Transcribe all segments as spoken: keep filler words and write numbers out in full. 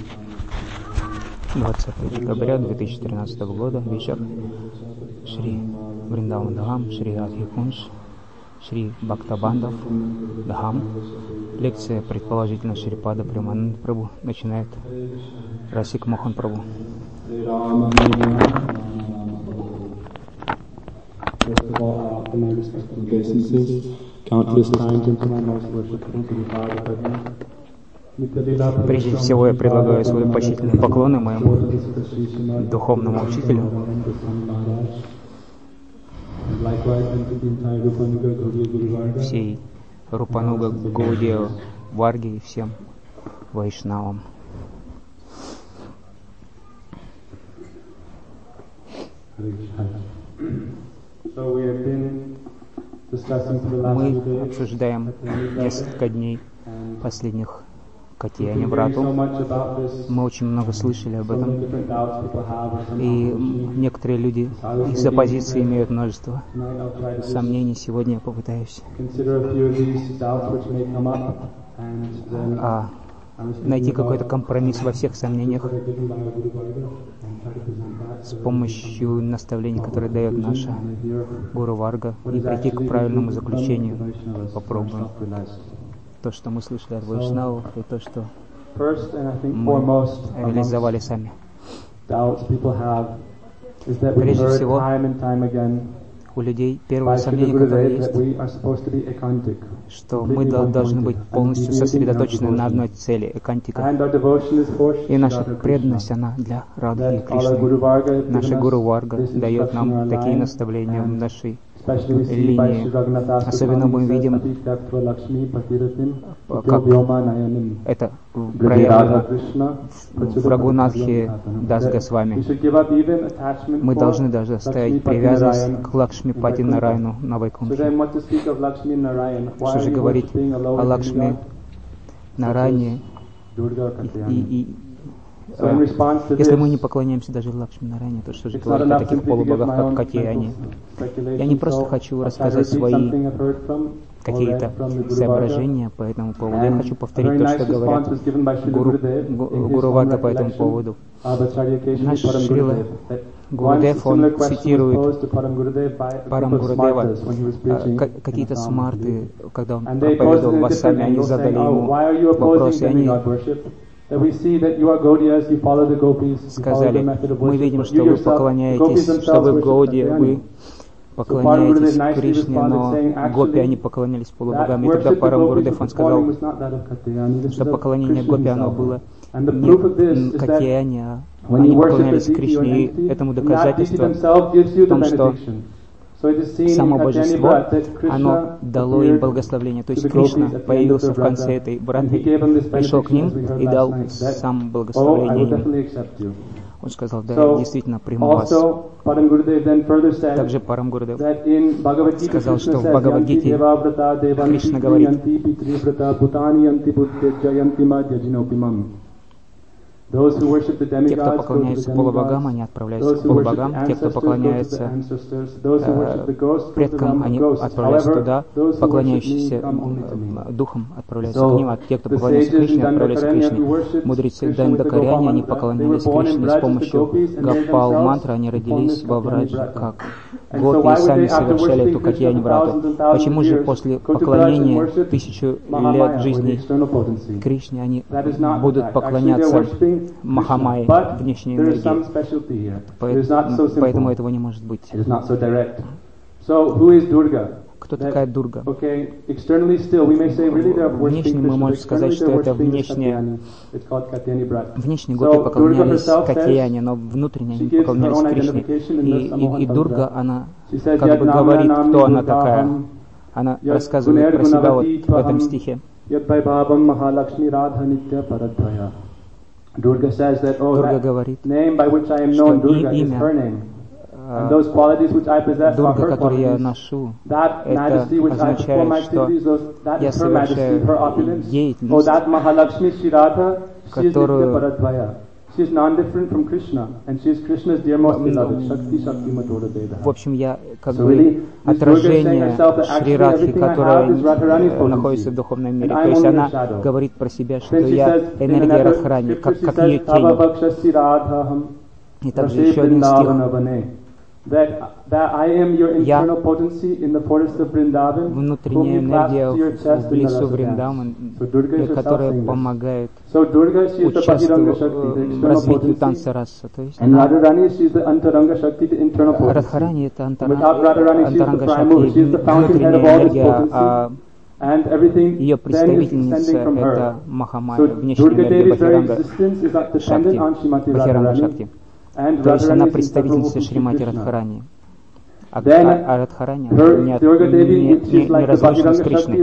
двадцатого декабря две тысячи тринадцатого года, вечер, Шри Вриндаван Дхам, Шри Радхи Кунж, Шри Бхактабандав Дхам. Лекция, предположительно, Шрипада Премананд Прабhu начинает Расик Мохан Прабhu. Прежде всего я предлагаю свои почтительные поклоны моему духовному учителю, всей Рупануга Гаудия Варги и всем вайшнавам. Мы обсуждаем несколько дней последних Катьяни Брату. Мы очень много слышали об этом. И некоторые люди из оппозиции имеют множество сомнений. Сегодня я попытаюсь а, найти какой-то компромисс во всех сомнениях с помощью наставлений, которые дает наша Гуру Варга, и прийти к правильному заключению. Попробуем. То, что мы слышали от вайшнавов, и то, что мы реализовали сами. Прежде всего, у людей первое сомнение, которое есть, что мы должны быть полностью сосредоточены на одной цели, экантика. И наша преданность, она для Радхи и Кришны. Наша Гуру Варга дает нам такие наставления в нашей линии. Особенно мы видим, как это проявлено в Рагунатхе Дас Госвами. Мы должны даже оставить привязанность к Лакшми Пати Нарайну на Вайкунтхе. Что же говорить о Лакшми Нарайне и, и, и если мы не поклоняемся даже Лакшми Нарайне, то что же говорить о таких полубогах, как Катьяни? Я не просто хочу рассказать свои какие-то соображения по этому поводу. Я хочу повторить то, что говорят Гуру, Гуру Варга по этому поводу. Наш Шрила Гурудев, он цитирует Парам Гурудева. Какие-то смарты, когда он проповедовал Вассами, они задали ему вопрос, и они сказали: мы видим, что вы поклоняетесь, что вы Гауди, вы поклоняетесь Кришне, но гопи, они поклонялись полубогам. И тогда Парам Гурудев, он сказал, что поклонение гопи, оно было не Катьяни, а они поклонялись Кришне. И этому доказательство в том, что само божество, оно дало им благословение. То есть Кришна появился в конце этой братвы, пришел к ним и дал сам благословение им. Он сказал: да, я действительно приму вас. Также Парам Гурудев сказал, что в Бхагавад-гите Кришна говорит: те, кто поклоняется полубогам, они отправляются к полубогам. Те, кто поклоняется э, предкам, они отправляются туда. Поклоняющиеся э, духам отправляются к ним, а те, кто поклоняется Кришне, отправляются к Кришне. Мудрецы Дандакаряне, они поклонялись Кришне. С помощью Гапал мантры они родились во Враджа, как гопи, и сами совершали эту Катьяни Брату. Почему же после поклонения тысячу лет жизни Кришне они будут поклоняться Махамайи, внешней энергии? Поэтому, поэтому этого не может быть. Кто такая Дурга? Внешне мы можем сказать, что это внешне, внешне гопи поклонялись Катьяни, но внутренне они поклонялись Кришне. И, и, и Дурга, она как бы говорит, кто она такая. Она рассказывает про себя вот в этом стихе. Дурга говорит, что имя Дурга, которую я ношу, это означает, что я совершаю деятельность, которую В общем, я как бы отражение Шри Радхи, которая находится в духовном мире. То есть она говорит про себя, что я энергия Радхарани, как, как ее тень. И также еще один стих. Я внутренняя энергия в лесу Вриндаван, которая помогает участвовать в развитии танца раса. То есть Радхарани — это антаранга шакти, внутренняя энергия, а ее представительница — это Махамая, внешняя энергия Бахиранга Шакти, Бахиранга Шакти. То есть она представительница Шримати Радхарани. А, а, а Радхарани не, не, не, не разлучена с Кришной.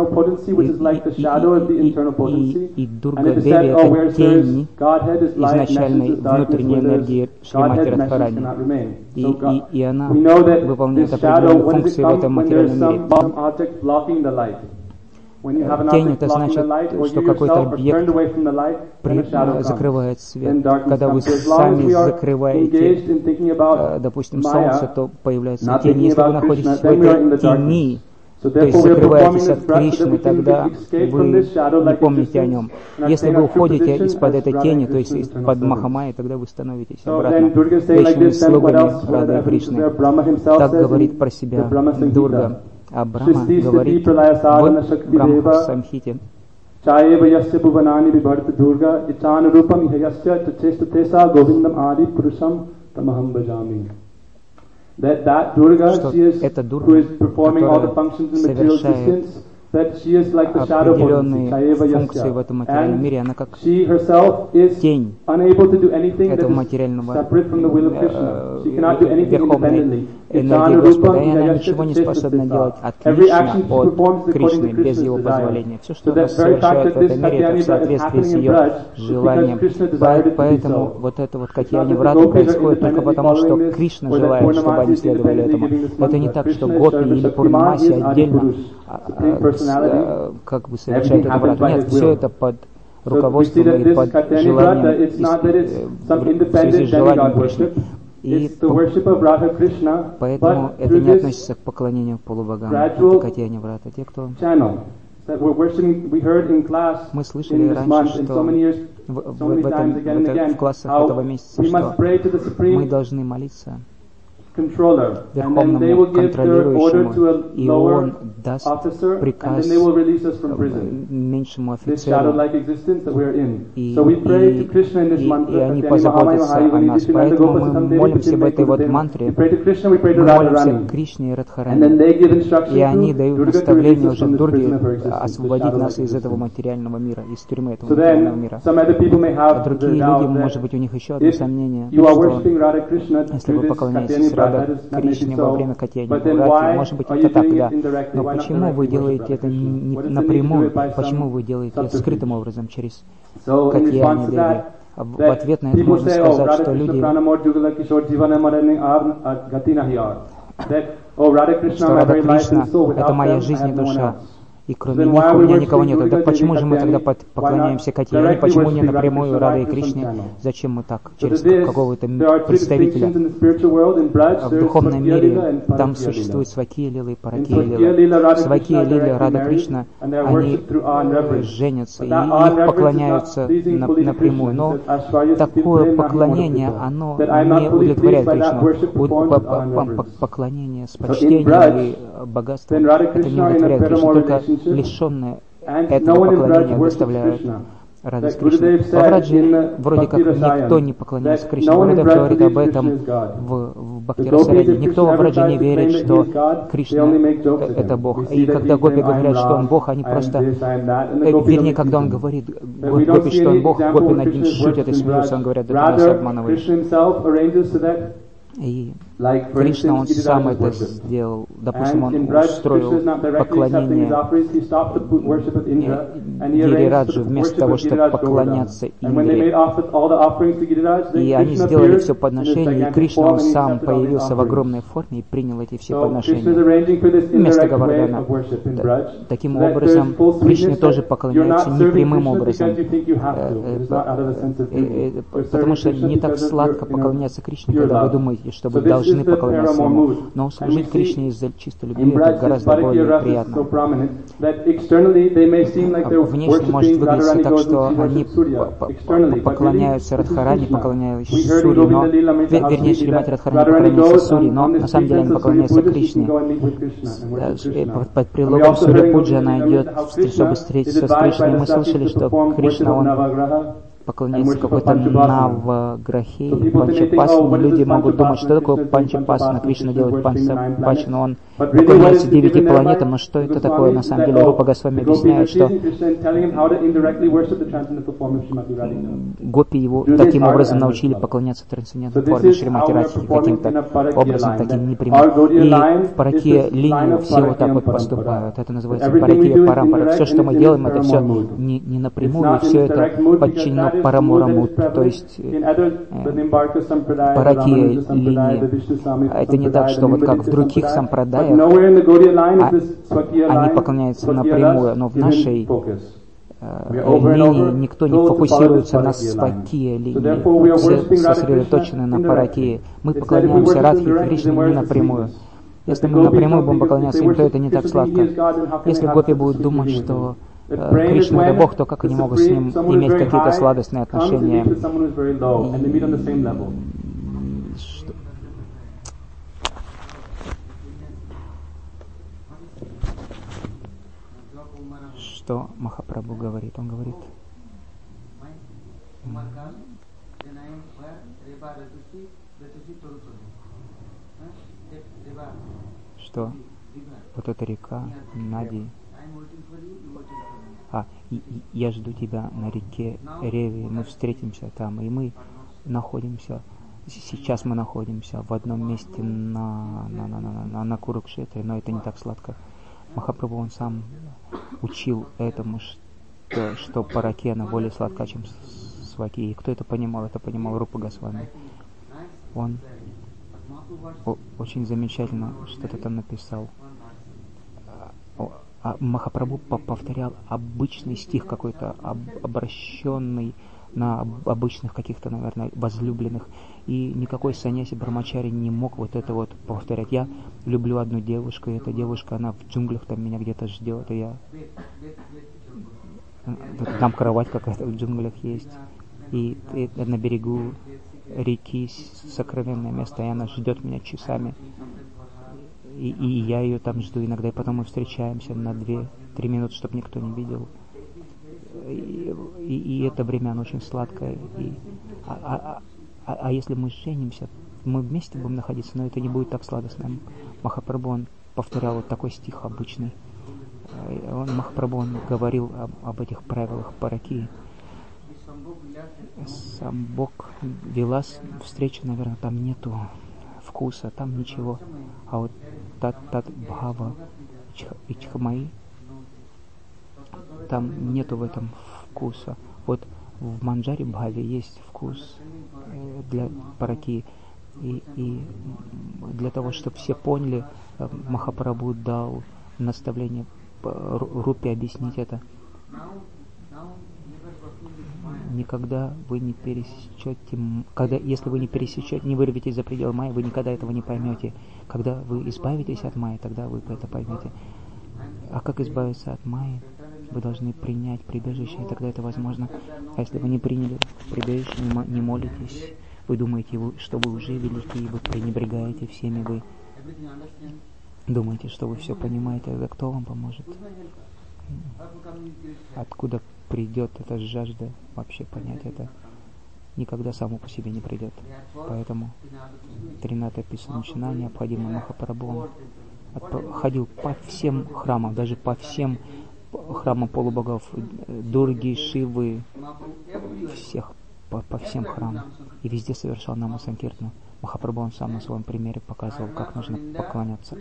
И, и, и, и, и Дурга Деви — это тень изначальной внутренней энергии Шримати Радхарани. И, и, и она выполняет определенные функции в этом материальном мире. Тень — это значит, что какой-то объект при, закрывает свет. Когда вы сами закрываете, э, допустим, солнце, то появляется тень. Если вы находитесь в этой тени, то есть закрываетесь от Кришны, тогда вы не помните о нем. Если вы уходите из-под этой тени, то есть из-под Махамайи, тогда вы становитесь обратно вечными слугами Рады и Кришны. Так говорит про себя Дурга. А Брахма говорит в Брахма Самхите: Chaeva yasya bhuvanani vibharta durga ichana rupam ihayasya chestutesa govindam adi purusham tamaham bhajami. That that Durga, she is who is performing all the functions in material existence, that she is like the shadow potency, Chaeva yasya, and she herself is unable to do anything that is separate from the will of Krishna. She cannot do anything independently. Энергия Господа, и она ничего не способна делать отлично от Кришны, без Его позволения. Все, что она совершает в этом мире, это в соответствии с ее желанием. Поэтому вот это вот катьяни врата происходит только потому, что Кришна желает, чтобы они следовали этому. Это не так, что Гопи или Пурнамаси отдельно как бы совершают это врата. Нет, все это под руководством и под желанием, в связи с желанием Кришны. И поэтому это не относится к поклонению полубогам, это катьяни врата. Те, кто... Мы слышали раньше, что в, в, в, этом, в, этом, в классах этого месяца, что мы должны молиться Верховному контролирующему, и он даст приказ меньшему офицеру, и, и, и, и они позаботятся о нас. Поэтому мы молимся в этой вот мантре, мы молимся Кришне и Радхарани, и они дают наставление уже Дурге освободить нас из этого материального мира, из тюрьмы этого материального мира. А другие люди, может быть, у них еще одно сомнение, что если вы поклоняетесь Рада Кришне во время катьяни врата, может быть, это так, да. Но почему вы делаете это не напрямую? Почему вы делаете это скрытым образом, через катьяни Деви? В ответ на это можно сказать, что люди, что Рада Кришна — это моя жизнь и душа, и кроме них у меня никого нет. Так почему же мы тогда поклоняемся Катьяне? Почему не напрямую Раде и Кришне? Зачем мы так? Через какого-то представителя. В духовном мире там существуют Свакия Лила и Паракия Лила. Свакия Лила, Рада Кришна, они женятся, и их поклоняются напрямую. Но такое поклонение, оно не удовлетворяет Кришну. Поклонение с почтением и богатством, это не удовлетворяет Кришну. Только лишенные этого поклонения доставляют радость Кришне. Во Враджи вроде как никто не поклоняется Кришне. Гурудев говорит об этом в, в Бхакти-расараде. Никто во Враджи не верит, что Кришна — это Бог. И когда гопи говорят, что Он Бог, они просто... Вернее, когда Он говорит гопи, что Он Бог, гопи над ним шутят и смеются. Он говорит, да ты нас обманываешь. И Кришна, он сам это сделал. Допустим, он устроил поклонение Гирираджу вместо того, чтобы поклоняться Индре. И они сделали все подношения, и Кришна, он сам появился в огромной форме и принял эти все подношения вместо Говардхана. Таким образом, Кришне тоже поклоняются непрямым образом, потому что не так сладко поклоняться Кришне, когда вы думаете, что вы должны поклоняться Ему. Но служить Кришне из-за чистой любви — это гораздо более приятно. Внешне может выглядеть так, что они поклоняются Радхарани, поклоняются Сури, но, вернее, Шримати Радхарани поклоняются Сури, но на самом деле они поклоняются Кришне. Под предлогом Сурья Пуджи она идет, чтобы встретиться с Кришной. Мы слышали, что Кришна, он поклоняется какой-то Наваграхе, Панчапасане. Люди могут думать, что такое Панчапасана. Кришна делает Панчапасану, он поклоняется девяти планетам, но что это такое? На самом деле Рупа Госвами объясняет, что гопи его таким образом научили поклоняться трансцендентной форме Шримати Радхи, каким-то образом, таким непрямым. И в Паракия линию все вот так вот поступают. Это называется Паракия Парампара. Все, что мы делаем, это все не, не напрямую, и все это подчинено Парамурамут, то есть э, Паракия линия. Это не так, что вот как в других сампрадаях а, они поклоняются напрямую, но в нашей э, линии никто не фокусируется на Свакия линии, все сосредоточены на Паракии. Мы поклоняемся Радхи и Кришне не напрямую. Если мы напрямую будем поклоняться им, то это не так сладко. Если гопи будут думать, что Кришна — это Бог, то как они могут с Ним иметь какие-то сладостные отношения? Что? Что Махапрабху говорит? Он говорит, что вот эта река Нади, а, и, и, я жду тебя на реке Реви, мы встретимся там, и мы находимся, сейчас мы находимся в одном месте на, на, на, на, на, на Курукшетре, но это не так сладко. Махапрабху, он сам учил этому, что, что Паракия, она более сладка, чем Сваки. И кто это понимал? Это понимал Рупа Госвами. Он о, очень замечательно что-то там написал. А Махапрабху повторял обычный стих какой-то, об, обращенный на обычных каких-то, наверное, возлюбленных. И никакой саньяси Брахмачари не мог вот это вот повторять. Я люблю одну девушку, и эта девушка, она в джунглях там меня где-то ждет, и я... Там кровать какая-то в джунглях есть. И, и на берегу реки сокровенное место, и она ждет меня часами. И, и я ее там жду иногда, и потом мы встречаемся на две-три минуты, чтобы никто не видел. И, и, и это время, оно очень сладкое. И, а, а, а, а если мы женимся, мы вместе будем находиться, но это не будет так сладостно. Махапрабху, он повторял вот такой стих обычный. Он, Махапрабху, он говорил об, об этих правилах Паракии. Сам Бог Вилас, встречи, наверное, там нету вкуса, там ничего. А вот Тат Тат Бхава Ичхамаи, там нету в этом вкуса. Вот в Манджари Бхаве есть вкус для Паракии. И, и для того, чтобы все поняли, Махапрабху дал наставление Рупе объяснить это. Никогда вы не пересечете, когда, если вы не пересечете, не вырветесь за пределы майи, вы никогда этого не поймете. Когда вы избавитесь от майи, тогда вы это поймете. А как избавиться от майи? Вы должны принять прибежище, и тогда это возможно. А если вы не приняли прибежище, не молитесь, вы думаете, что вы уже велики, вы пренебрегаете всеми, вы думаете, что вы все понимаете, тогда кто вам поможет? Откуда придет эта жажда вообще понять это? Никогда само по себе не придет. Поэтому тринадцатое писанучина необходимо. Махапрабху ходил по всем храмам, даже по всем храмам полубогов, Дурги, Шивы, всех, по, по всем храмам. и везде совершал наму санкиртану. Махапрабху он сам на своем примере показывал, как нужно поклоняться.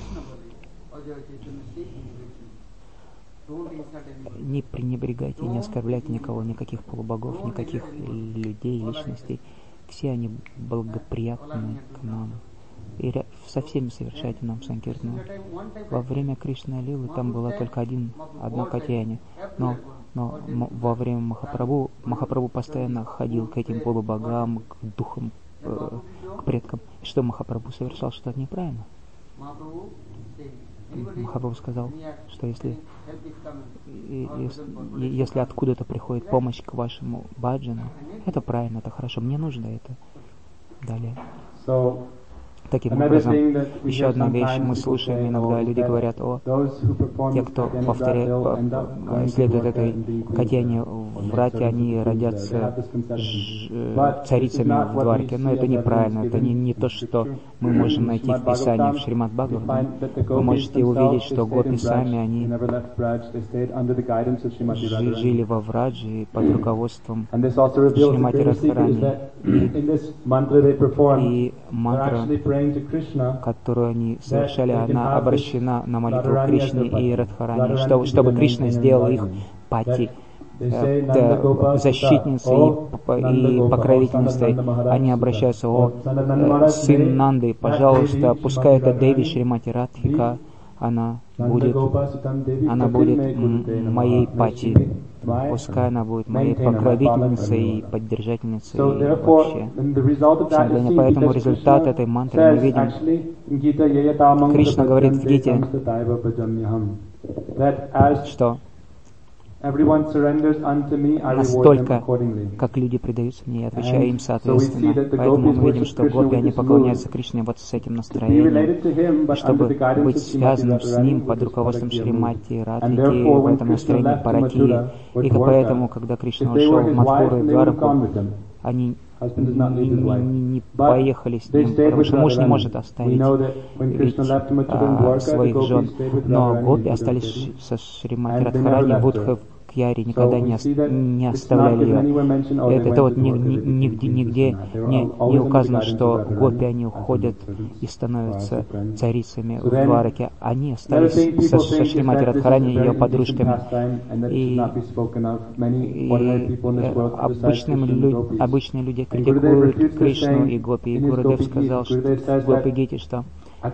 Не пренебрегайте, не оскорбляйте никого, никаких полубогов, никаких людей, личностей. Все они благоприятны к нам. И со всеми совершайте нам санкиртану. Во время Кришны Лилы там было только один, одно катьяни. Но, но во время Махапрабху, Махапрабху постоянно ходил к этим полубогам, к духам, э, к предкам. И что Махапрабху совершал что-то неправильно? Махапрабху сказал, что если, если, если откуда-то приходит помощь к вашему баджану, это правильно, это хорошо, мне нужно это. Далее. Таким образом, еще одна вещь, мы слушаем иногда, люди говорят, о, те, кто повторяет, следует этой катьяне в рате, они родятся ж, царицами в Дварке. Но это неправильно, это не, не то, что мы можем найти в Писании, в Шримад Бхагаватам. Вы можете увидеть, что гопи сами, они жили во Врадже под руководством Шримати Радхарани. И мантра, которую они совершали, она обращена на молитву Кришне и Радхарани, чтобы, чтобы Кришна сделал их пати, э, защитницей и, и покровительницей. Они обращаются: о, э, сын Нанды, пожалуйста, пускай это Деви Шримати Радхика, она будет, она будет м- моей пати. Пускай она будет моей покровительницей и поддержательницей и вообще. Поэтому результат этой мантры мы видим. Кришна говорит в Гите, что настолько, как люди предаются мне, я отвечаю им соответственно. Поэтому мы видим, что гопи, они поклоняются Кришне вот с этим настроением, чтобы быть связанным с Ним под руководством Шримати Радхики в этом настроении парати. И поэтому, когда Кришна ушел в Мадхуру и Двараку, они не, не, не поехали с ним, потому что муж не может оставить ведь, а, своих жен. Но гопи остались со Шримати Радхарани, Будха к Яре, никогда не, ос, не оставляли ее. Это, это вот нигде, нигде, нигде не, не указано, что гопи, они уходят и становятся царицами в Двараке. Они остались со, со Шримати Радхарани, ее подружками. И, и обычным лю, обычные люди критикуют Кришну и гопи. И Гурудев сказал, что гопи Гити, что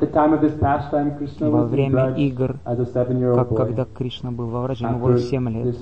во время игр, как когда Кришна был во Врадже, ему было семь лет.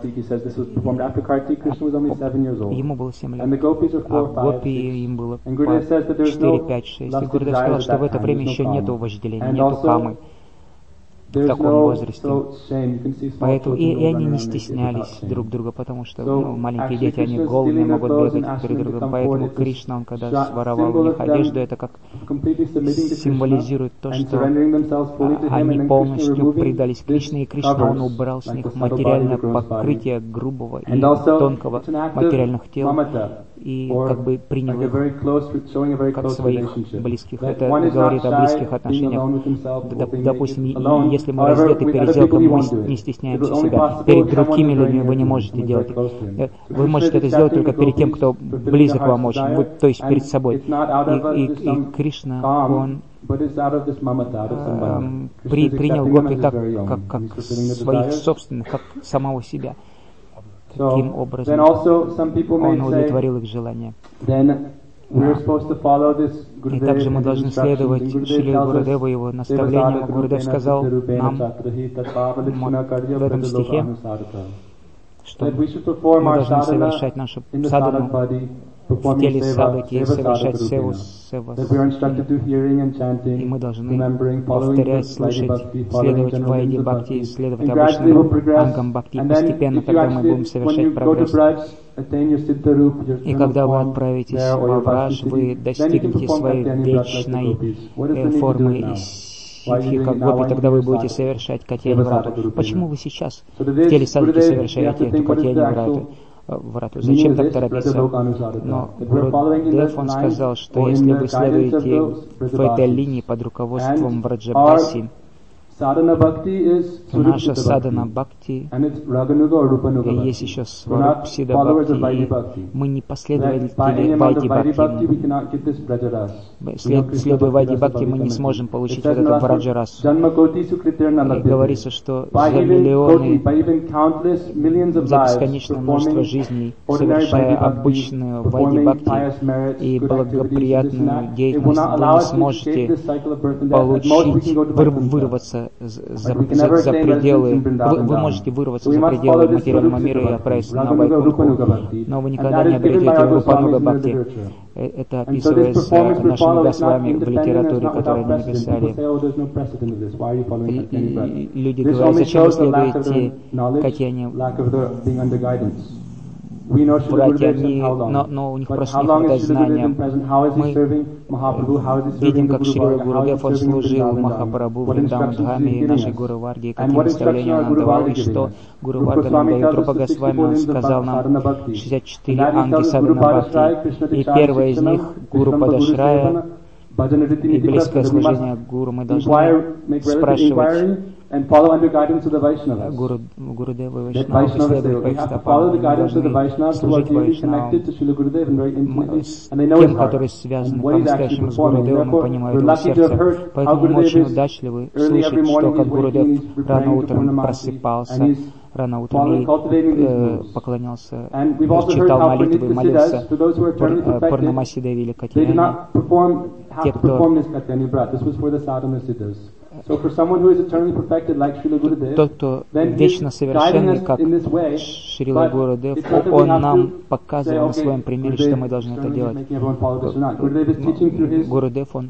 Ему было семь лет, а гопи им было по четыре, пять, шесть. И Гурудев сказал, что в это время еще нету вожделения, нету камы в таком возрасте. Поэтому и, и они не стеснялись друг друга, потому что ну, маленькие дети, они голыми могут бегать перед другом. Поэтому Кришна, он когда своровал у них одежду, это как символизирует то, что они полностью предались Кришне, и Кришна, он убрал с них материальное покрытие грубого и тонкого материальных тел, и как бы принял их как своих близких. Это говорит о близких отношениях. Допустим, если мы раздеты перед зеркалом, мы не стесняемся себя. Перед другими людьми вы не можете делать. Вы можете это сделать только перед тем, кто близок вам очень, вы, то есть перед собой. И, и, и Кришна, он э, при, принял гопи так, как, как своих собственных, как самого себя. Таким образом, он удовлетворил их желания. И также мы должны следовать Шриле Гурудеву, его наставлению. Гурудев сказал нам в этом стихе, что мы должны совершать нашу садану в теле садаки, совершать севу сева. И мы должны повторять, слышать, следовать Вайди Бхакти, следовать обычным ангам Бхакти. И постепенно тогда мы будем совершать прогресс. И когда вы отправитесь во Врадж, вы достигнете своей вечной э, формы ситхи, как гопи, тогда вы будете совершать катьяни врату. Почему вы сейчас в теле садаки совершаете эту катьяни врату? Врату. Зачем так торопиться? Но Гурудев, он сказал, что если вы следуете в этой линии под руководством Враджабаси, Наша садхана бхакти, и есть еще сварупсида бхакти. Мы не последователи вайди бхакти. Следуя вайди бхакти, мы не сможем получить вот эту враджарасу. И говорится, что за миллионы, за бесконечное множество жизней, совершая обычную вайди бхакти и благоприятную деятельность, вы не сможете получить, выр, вырваться за, за, за пределы, вы, вы можете вырваться за пределы материального мира и отправиться на Вайкунху, но вы никогда не обретете Рупануга Бхакти. Это описывается нашими Госвами в литературе, которую они написали. И, и, и люди говорят, зачем вы следуете, какие они братья, они, но, но у них просто не хватает знания. Мы видим, как Шрила Гурудев, он служил Махапрабху, Вриндаван-Дхаме и нашей Гуру Варге, какие наставления он давал, и что Гуру Варга нам дает. Рупа Госвами, он сказал нам шестьдесят четыре анги садхана бхакти, и первая из них Гуру Падашрая, и близкое служение Гуру. Мы должны спрашивать Гуру, Гурудева и Вайшнаву, следовать по их стопам. Мы должны служить Вайшнавам, тем, которые связаны по-настоящему с Гурудевом и понимают его сердце. Поэтому мы очень удачливы слышать, что как Гурудев рано утром просыпался, рано утром и э, поклонялся, читал молитвы, молился Пурнамаси Деви или Катьяне. Те, кто Тот, кто вечно совершенный, как Шрила Гурудев, он нам показывал на своем примере, что мы должны это делать. Гурудев, он,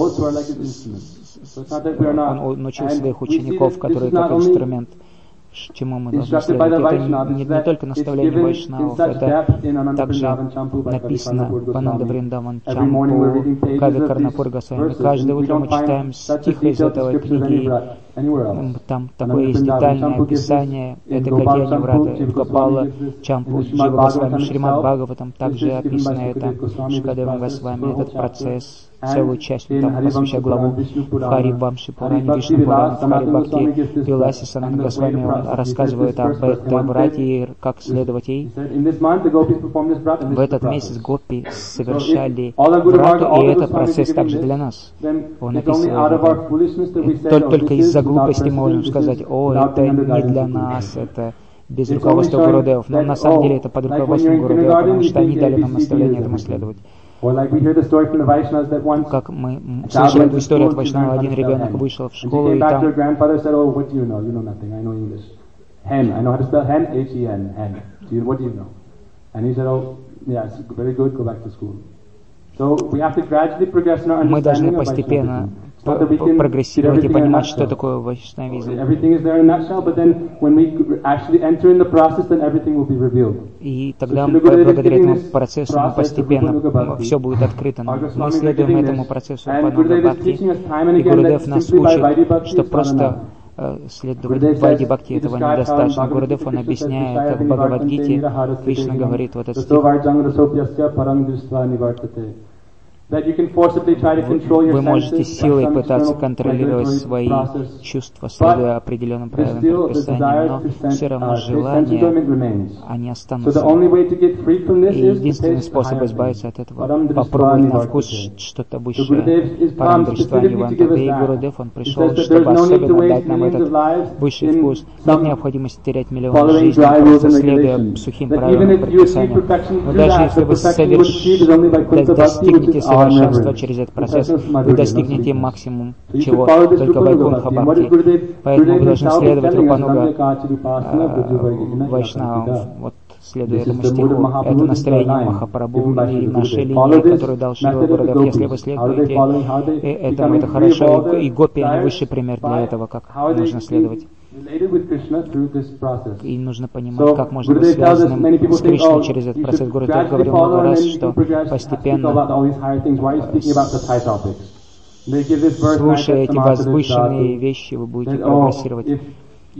он учил своих учеников, которые как инструмент, чему мы должны следовать. Это не, не только наставление вайшнавов, это также написано в Ананда Вриндаван Чампу, Кави Карнапур Госвами. Каждое утро мы читаем стих из этой книги. Там такое есть детальное описание. Это Гадьяни Врата, Гопала Чампу, Джива Госвами, Шримад Бхагаватам. Также описано это Шукадевом Госвами, этот процесс. Целую часть там посвящая главу в Хари Вамши Пуране, Вишну Пуране, в Хари Бхакти Виласи Сананда Госвами, он рассказывает об этой братье и как следовать ей. В этот месяц гопи совершали врату, и это процесс также для нас. Он описывает. Только, только из-за глупости мы можем сказать, о, это не для нас, это без руководства Гурудев. Но на самом деле это под руководством Гурудева, потому что они дали нам наставление этому следовать. Как мы слышали эту историю от Вайшнава, один ребенок вышел в школу, и там мы должны постепенно прогрессировать и понимать, что такое вайшнавизм. И тогда благодаря этому процессу мы постепенно все будет открыто. Мы следуем этому процессу Панага Бхакти, и Гурудев нас учит, что просто следовать Вайди Бхакти этого недостаточно. Гурудев, он объясняет, как в Бхагавад-гите Кришна говорит вот этот стих. Вы можете силой пытаться контролировать свои чувства, следуя определенным правилам предписаниям, но все равно желания, они останутся. И единственный способ избавиться от этого — попробовать на вкус что-то высшее. Парамдриштвани Вантате, и Гурудев, он пришел, чтобы особенно дать нам этот высший вкус. Нет необходимости терять миллионы жизней, просто следуя сухим правилам предписаниям. Но даже если вы соверш... достигнете совершенства через этот процесс, вы достигнете максимум чего, только Вайкунха Бхакти. Поэтому вы должны следовать Рупануга э, Вайшнавам, вот следуя этому стиху. Это настроение Махапрабху и нашей линии, которую дал Шрила Гурудев. Если вы следуете этому, это хорошо. И гопи, они высший пример для этого, как нужно следовать. И нужно понимать, как можно быть связанным с Кришной через этот процесс. Гурудев говорил много раз, что постепенно, слушая эти возвышенные вещи, вы будете прогрессировать. И,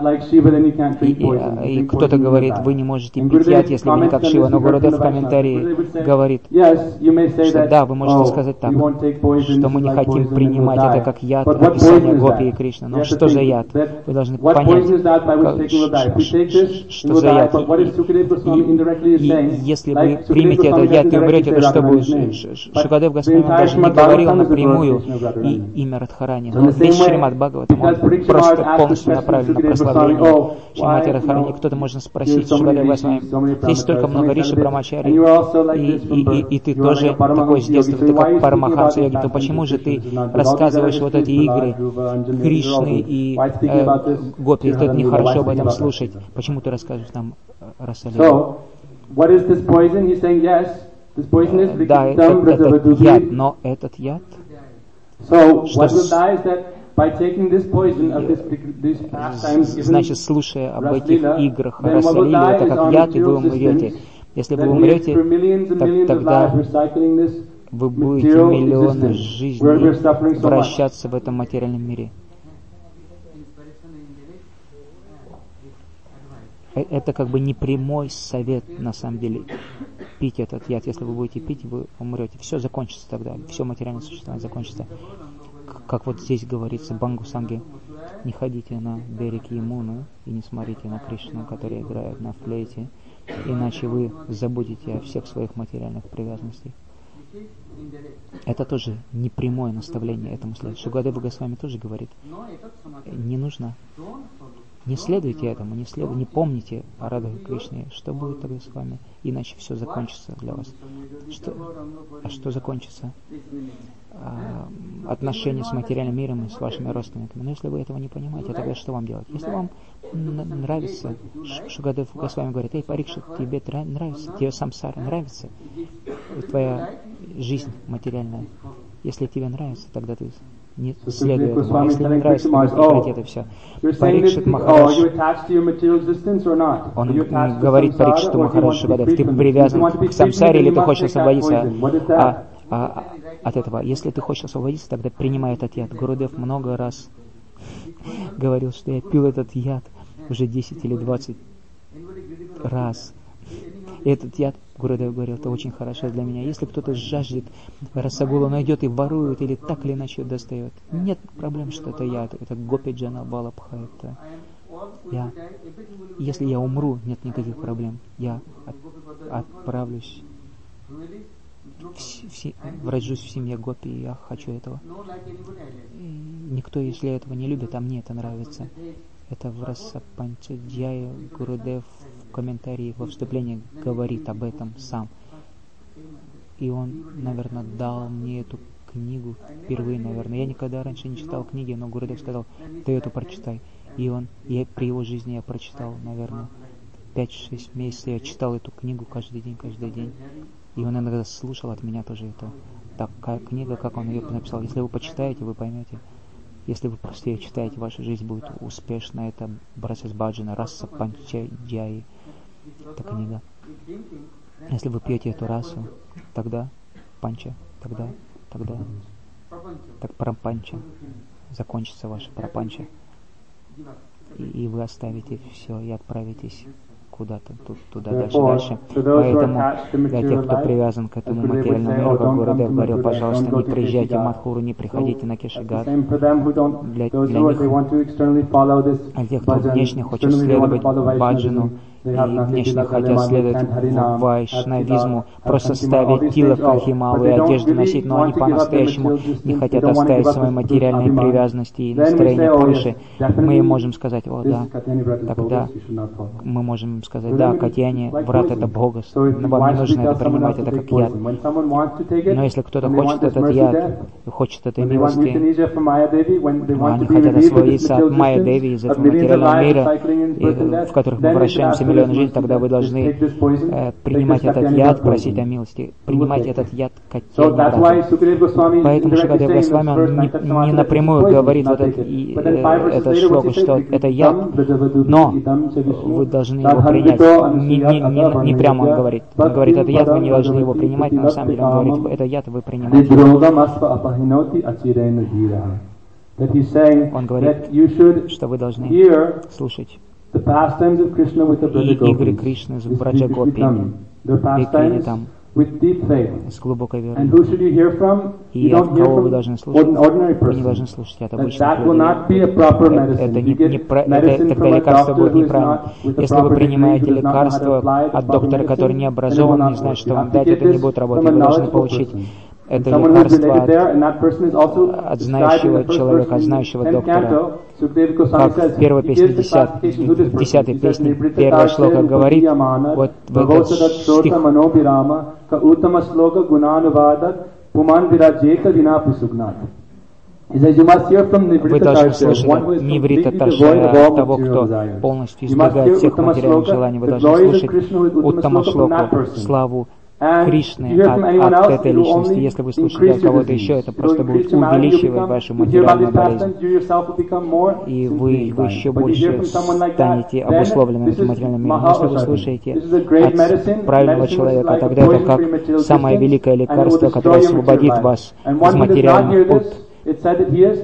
и, и кто-то говорит, вы не можете пить яд, если вы не как Шива. Но Гурудев в комментарии говорит, что да, вы можете сказать так, что мы не хотим принимать это как яд, описание Гопи и Кришны. Но что за яд? Вы должны понять, как, что за яд. И, и если вы примете этот яд и умрете, то что будет? Шукадев Госвами даже не говорил напрямую и имя Радхарани. Но весь Шримад Бхагаватам, он просто полностью направлен на прославление Шримати Радхарани. Кто-то может спросить, Шукадев Госвами, здесь столько много Риши Брамачари, и, и, и, и ты тоже такой с детства, ты как Парамахамса Йоги, то почему же ты рассказываешь вот эти игры Кришны и э, Гопи, это нехорошо об этом слушать. Почему ты рассказываешь нам Расалилу? Да, это, этот яд, но этот яд, что значит, слушая об этих играх Расалилу, это как яд, и вы умрете. Если вы умрете, так, тогда вы будете миллионы жизней вращаться в этом материальном мире. Это как бы не прямой совет, на самом деле, пить этот яд. Если вы будете пить, вы умрете. Все закончится тогда, все материальное существование закончится. Как вот здесь говорится, Бангу Санги, не ходите на берег Ямуны и не смотрите на Кришну, который играет на флейте, иначе вы забудете о всех своих материальных привязанностях. Это тоже не прямое наставление этому следует. Шукадева Госвами тоже говорит, не нужно, не следуйте этому, не, след... не помните о Радхе Кришне, что будет тогда с вами, иначе все закончится для вас. Что... А что закончится? А, отношения с материальным миром и с вашими родственниками. Но если вы этого не понимаете, тогда что вам делать? Если вам нравится, Шукадев Госвами говорит, эй, Парикшит, тебе нравится, тебе самсара нравится, твоя жизнь материальная. Если тебе нравится, тогда ты не следуй этому. А если не нравится, то прекрати это все. Парикшит Махарадж, он говорит Парикшиту Махараджу Шукадев, ты привязан к самсаре или ты хочешь освободиться а, а, от этого? Если ты хочешь освободиться, тогда принимай этот яд. Гурудев много раз говорил, что я пил этот яд уже десять или двадцать раз. И этот яд, Гурудев говорил, это очень хорошо для меня. Если кто-то жаждет расагулу, найдет и ворует, или так или иначе достает, нет проблем, что это яд, это Гопи Джана Балабха, это я. Если я умру, нет никаких проблем. Я от, отправлюсь, в, в, врожусь в семье Гопи, и я хочу этого. И никто, если этого не любит, а мне это нравится. Это в Раса Панчаджьяе Гурудев в комментарии во вступлении говорит об этом сам. И он, наверное, дал мне эту книгу впервые, наверное. Я никогда раньше не читал книги, но Гурудев сказал, ты эту прочитай. И он, я, при его жизни я прочитал, наверное, пять-шесть месяцев. Я читал эту книгу каждый день, каждый день. И он иногда слушал от меня тоже это. Такая книга, как он ее написал. Если вы почитаете, вы поймете. Если вы просто ее читаете, ваша жизнь будет успешна. Это Брасас Баджана, Раса Панчаджьяи. Это книга. Если вы пьете эту расу, тогда панча, тогда, тогда, так прапанча, закончится ваша прапанча. И, и вы оставите все и отправитесь куда-то, тут, туда, дальше, дальше. Поэтому для тех, кто привязан к этому материальному миру, как Гурудев говорил, пожалуйста, не приезжайте в Мадхуру, не приходите на Кешигат. Для, для них, а тех, кто внешне хочет следовать баджану, и внешне хотят следовать вайшнавизму, просто ставить тилок Ахималу и одежды носить, но они по-настоящему не хотят оставить свои материальные привязанности и настроения Пуриши. Мы им можем сказать, о да, тогда мы можем сказать, да, Катьяне, врат это Бога, но вам не нужно это принимать, это как яд. Но если кто-то хочет этот яд, хочет этой милости, они хотят освободиться от Майя Деви из этого материального мира, в которых мы вращаемся миллион жизнь, тогда вы должны э, принимать этот яд, просить о милости, принимать этот яд Катьяни. Поэтому Шукадев Госвами, он не, не напрямую говорит вот этот, и, э, этот шлок, что это яд, но вы должны его принять. Не, не, не, не прямо он говорит. Он говорит, это яд, вы не должны его принимать, но на самом деле он говорит, это яд, вы принимаете. Он говорит, что вы должны слушать и игры Кришны с Браджа Гопи, Бекини там, с глубокой верой. И от кого вы должны слушать? Вы не должны слушать от обычных людей. Это, не, не, это, тогда лекарство будет неправильно. Если вы принимаете лекарство от доктора, который не образован, не знает, что вам дать, это не будет работать. Вы должны получить это лекарство от, от знающего человека, от знающего доктора. Как в первой песне, в десятой песне, первая шлока говорит, вот в этот стих, вы должны слышать от Ниврита Таршая, того, кто полностью избегает всех материальных желаний. Вы должны слышать Уттама Шлоку, славу Кришны от, от этой личности. Если вы слушаете от кого-то еще, это просто будет увеличивать вашу материальную болезнь. И вы, вы еще больше станете обусловлены этим материальным миром. Если вы слушаете от правильного человека, тогда это как самое великое лекарство, которое освободит вас из материальных пут. Тот,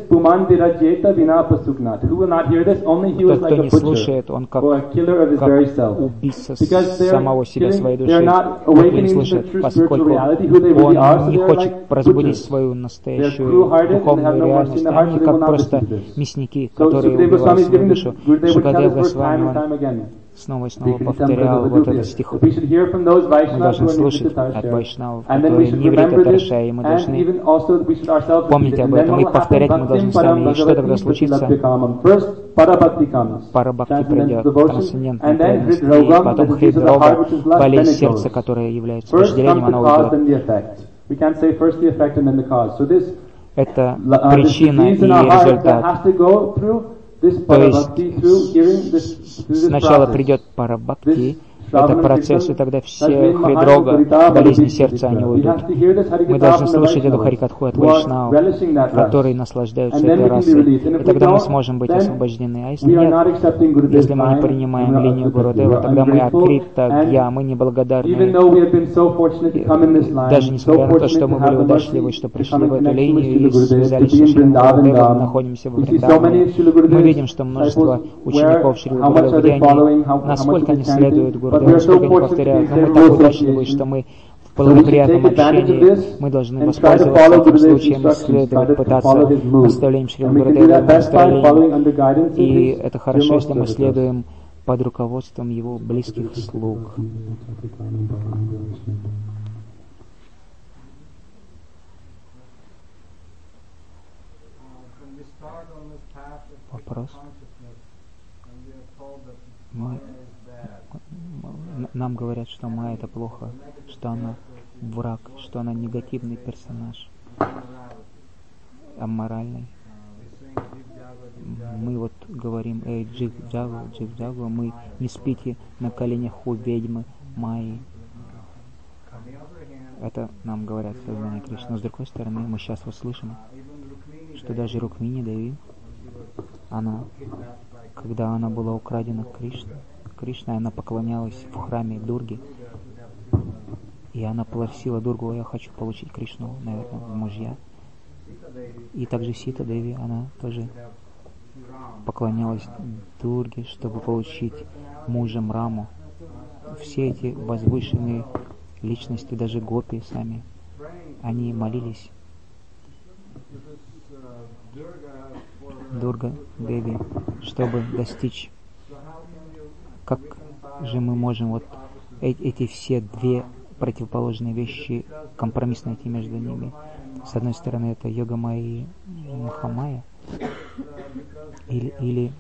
кто не слушает, он как, как убийца самого себя, своей души. Он не слышит, поскольку он не хочет разбудить свою настоящую духовную реальность. Они как просто мясники, которые убивают свою душу. Шукадев Госвами снова и снова повторял вот этот стих. Мы должны слушать от вайшнавов, которые не Ниврита Таршая, и мы должны помнить об этом и повторять мы должны сами. И что тогда случится? Парабхакти придет, трансцендентная преданность, и потом хридрога, болезнь сердца, которая является вожделением, она уйдет. Это причина и результат. То есть сначала придет парабхакти, это процесс, и тогда все хридрога, болезни сердца, они уйдут. Мы должны слушать эту харикатху от вайшнавов, которые наслаждаются этой расой, и тогда мы сможем быть освобождены. А если нет, если мы не принимаем линию Гурудева, тогда мы акрита гья, мы неблагодарны. Даже несмотря на то, что мы были удачливы, что пришли в эту линию и связались с Шри Гурудевом, находимся в Вриндаване, мы видим, что множество учеников Шри Гурудева, где они, насколько они следуют Гурудеву, насколько они повторяют, но мы так удачливы, что мы в благоприятном общении, мы должны воспользоваться этим случаем, исследовать, пытаться наставлением Шри Гурудева, наставлением. И это хорошо, если мы следуем под руководством его близких слуг. Вопрос? Мы, нам говорят, что Майя это плохо, что она враг, что она негативный персонаж, амморальный. Мы вот говорим, эй, Джиг Джагу, Джиг Джагу, мы не спите на коленях у ведьмы Майи. Это нам говорят сознание Кришны. Но с другой стороны, мы сейчас вот слышим, что даже Рукмини Деви, она, когда она была украдена Кришной, Кришной, она поклонялась в храме Дурги, и она просила Дургу: я хочу получить Кришну, наверное, в мужья. И также Сита Деви, она тоже поклонялась Дурге, чтобы получить мужем Раму. Все эти возвышенные личности, даже гопи сами, они молились Дурга Деви, чтобы достичь. Как же мы можем вот эти все две противоположные вещи, компромисс найти между ними? С одной стороны, это Йога Майя и Махамайя, или, или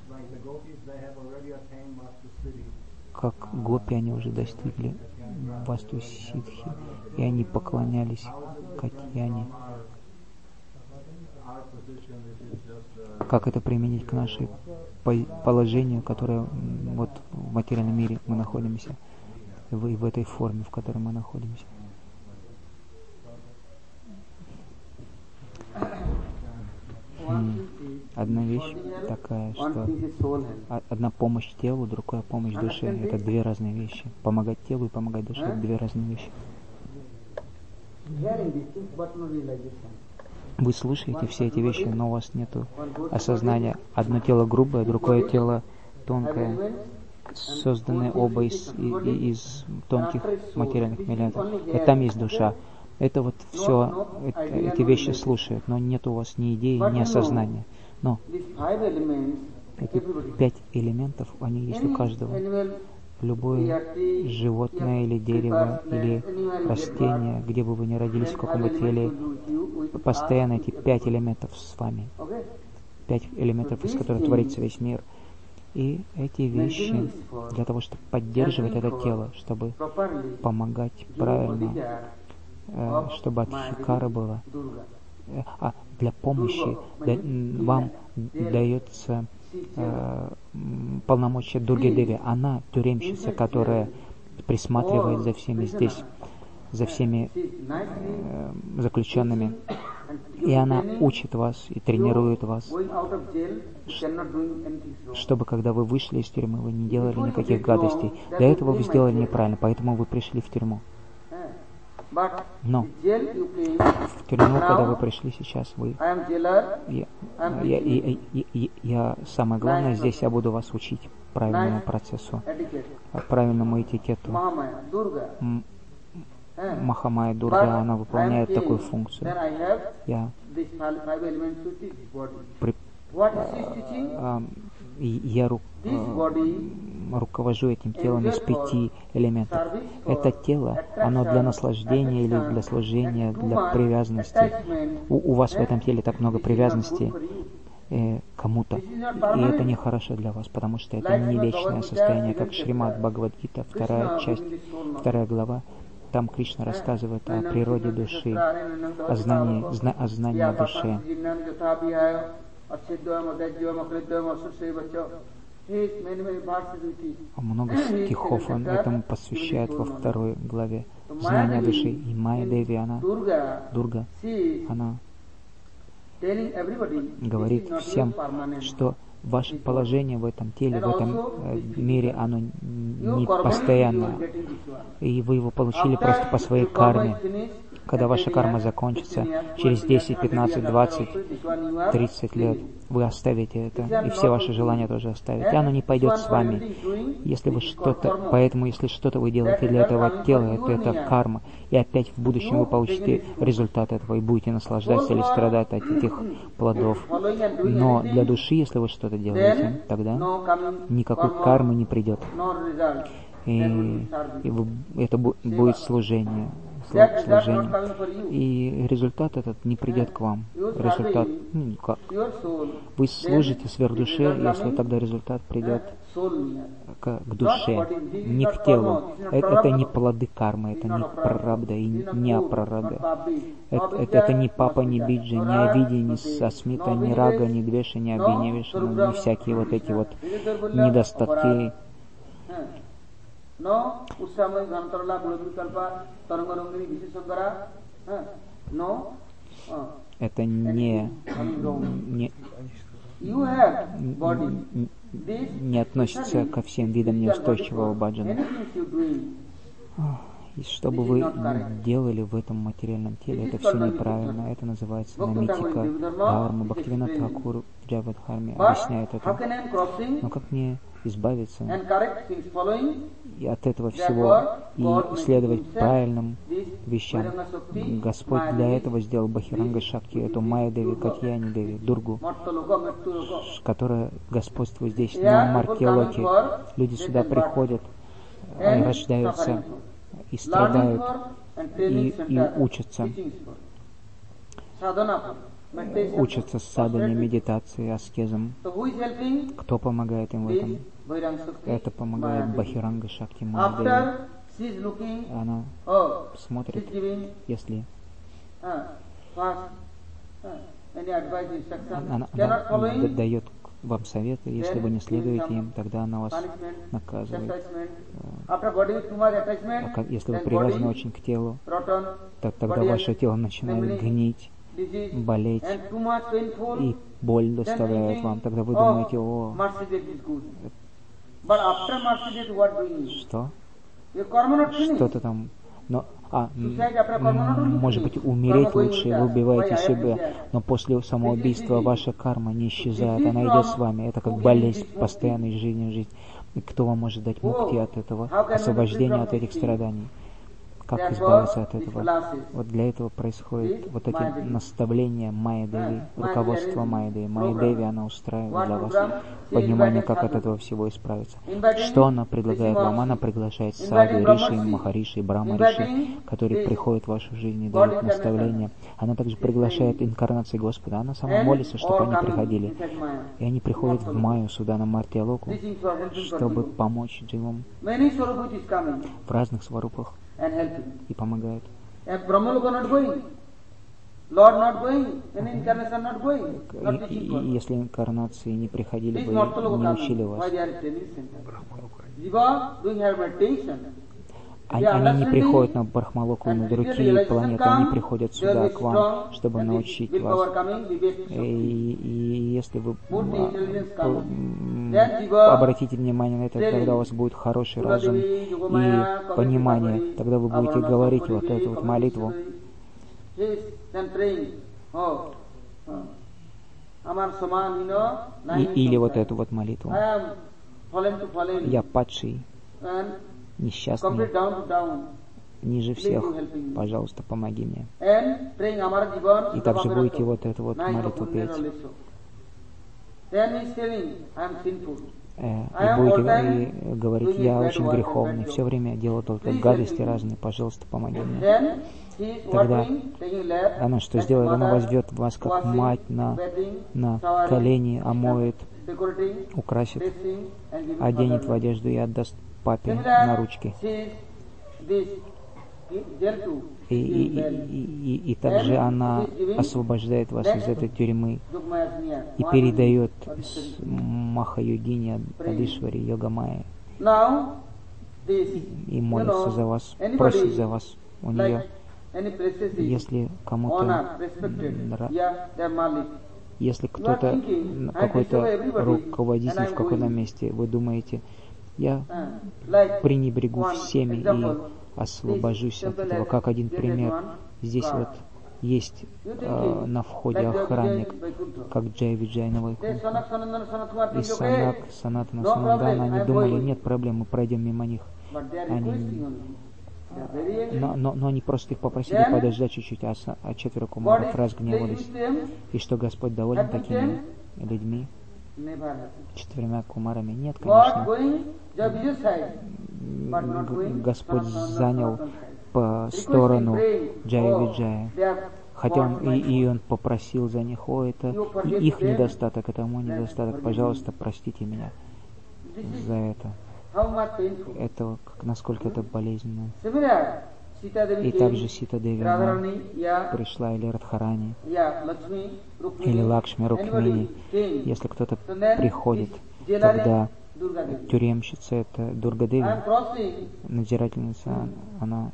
как гопи, они уже достигли Васту Сидхи, и они поклонялись Катьяне. Как это применить к нашему положению, которое вот в материальном мире мы находимся, в, в этой форме, в которой мы находимся? Одна вещь такая, что одна помощь телу, другая помощь душе. Это две разные вещи. Помогать телу и помогать душе — это две разные вещи. Вы слушаете все эти вещи, но у вас нет осознания. Одно тело грубое, другое тело тонкое, созданные оба из, из тонких материальных элементов. И там есть душа. Это вот все, это, эти вещи слушают, но нет у вас ни идеи, ни осознания. Но эти пять элементов, они есть у каждого. Любое животное или дерево, или растение, где бы вы ни родились, в каком бы теле, постоянно эти пять элементов с вами. Пять элементов, из которых творится весь мир. И эти вещи для того, чтобы поддерживать это тело, чтобы помогать правильно, чтобы от хикара было. А для помощи вам дается полномочия Дурги Деви. Она тюремщица, которая присматривает за всеми здесь, за всеми э, заключенными. И она учит вас и тренирует вас, чтобы когда вы вышли из тюрьмы, вы не делали никаких гадостей. До этого вы сделали неправильно, поэтому вы пришли в тюрьму. Но в тюрьму, когда вы пришли сейчас, вы, я, я, я, я, я, я самое главное, здесь я буду вас учить правильному процессу, правильному этикету. Махамая Дурга, она выполняет такую функцию. Я при, а, я ру, а, руковожу этим телом из пяти элементов. Это тело, оно для наслаждения или для служения, для привязанности. У, у вас в этом теле так много привязанности э, кому-то. И это нехорошо для вас, потому что это не вечное состояние, как Шримад Бхагавад-гита, вторая часть, вторая глава. Там Кришна рассказывает о природе души, о знании, зна, о знании о душе. Много стихов он этому посвящает во второй главе. Знание души. И Майя Деви, она, Дурга, она говорит всем, что ваше положение в этом теле, в этом э, мире, оно не постоянное. И вы его получили просто по своей карме. Когда ваша карма закончится, через десять, пятнадцать, двадцать, тридцать лет, вы оставите это, и все ваши желания тоже оставите. И оно не пойдет с вами. Если вы что-то, поэтому, если что-то вы делаете для этого тела, то это карма. И опять в будущем вы получите результат этого и будете наслаждаться или страдать от этих плодов. Но для души, если вы что-то делаете, тогда никакой кармы не придет. И, и вы, это бу, будет служение. служение. И результат этот не придет к вам. Результат, ну, как? Вы служите сверхдуше, если тогда результат придет к, к душе, не к телу. Это, это не плоды кармы, это не прарабда и не апрарабда. Это, это, это не папа, не биджа, не авиди, не сасмита, не рага, не двеша, не абхиневишана, не всякие вот эти вот недостатки. No, Usama Gantarla Bulvikalpa, Tarangarungri, Vishisangara, no. Это не, не, не относится ко всем видам неустойчивого баджана. И что бы вы делали в этом материальном теле, это все неправильно. Это называется намитика дхарма. Бхактивинод Тхакур в Джавадхарме объясняет это. Но как мне избавиться и от этого всего и следовать правильным вещам? Господь для этого сделал Бахиранга Шакти, эту Майя Деви, Катьяни Деви, Дургу, которая господствует здесь, на Маркелоке. Люди сюда приходят, они рождаются и страдают, и, и учатся. Учатся садхане, медитации, аскезам. Кто помогает им в этом? Это помогает Бахиранга Шакти Майя Деви. Она смотрит, если она, она дает вам советы, если вы не следуете им, тогда она вас наказывает. А как, если вы привязаны очень к телу, так тогда ваше тело начинает гнить, болеть, и боль доставляет вам. Тогда вы думаете, о, что? Что-то там Но, а, может быть, умереть лучше, вы убиваете себя, но после самоубийства ваша карма не исчезает, она идет с вами. Это как болезнь постоянной жизни в жизнь. И кто вам может дать мукти от этого, освобождение от этих страданий? Как избавиться от этого? Вот для этого происходит вот эти наставления Майя Деви, руководство Майя Деви. Майя Деви, она устраивает для вас понимание, как от этого всего исправиться. Что она предлагает вам? Она приглашает саду, риши, махариши, брахма риши, которые приходят в вашу жизнь и дают наставления. Она также приглашает инкарнации Господа. Она сама молится, чтобы они приходили. И они приходят в Майю, сюда, на Мартьялоку, чтобы помочь дживам в разных сварупах и помогают. И, и если инкарнации не приходили бы, не учили вас, они, они не приходят на Брахмалоку и на другие планеты, они приходят сюда, к вам, чтобы научить вас. И, и если вы а, обратите внимание на это, тогда у вас будет хороший разум и понимание, тогда вы будете говорить вот эту вот молитву. И, или вот эту вот молитву. Я падший, несчастный, ниже всех, пожалуйста, помоги мне. И также будете вот эту вот молитву петь. Э, и будете и говорить, я очень греховный, все время делаю только гадости разные, пожалуйста, помоги мне. Тогда она что сделает? Она возьмет вас как мать на, на колени, омоет, украсит, оденет в одежду и отдаст папе на ручки. И, и, и, и, и также она освобождает вас из этой тюрьмы и передает Маха-йогине Адишвари, Йога-майя, и, и молится за вас, просит за вас у нее. Если кому-то, если кто-то, какой-то руководитель в каком-то месте, вы думаете, я пренебрегу всеми и освобожусь от этого. Как один пример, здесь вот есть э, на входе охранник, как Джай Виджай на Вайкунтхе. И Санак, Санатана, Санандана, они думали, нет проблем, мы пройдем мимо них. Они, но, но, но они просто их попросили подождать чуть-чуть, а, а четверо кумаров разгневались. И что Господь доволен такими людьми? Четырьмя кумарами? Нет, конечно. Господь занял по сторону Джая Виджая. Хотя он, и, и он попросил за них, о, это их недостаток, это мой недостаток, пожалуйста, простите меня за это. Это, насколько это болезненно. И также Сита Деви пришла, или Радхарани, или Лакшми Рукмини. Если кто-то приходит, тогда тюремщица, это Дурга Деви, надзирательница, она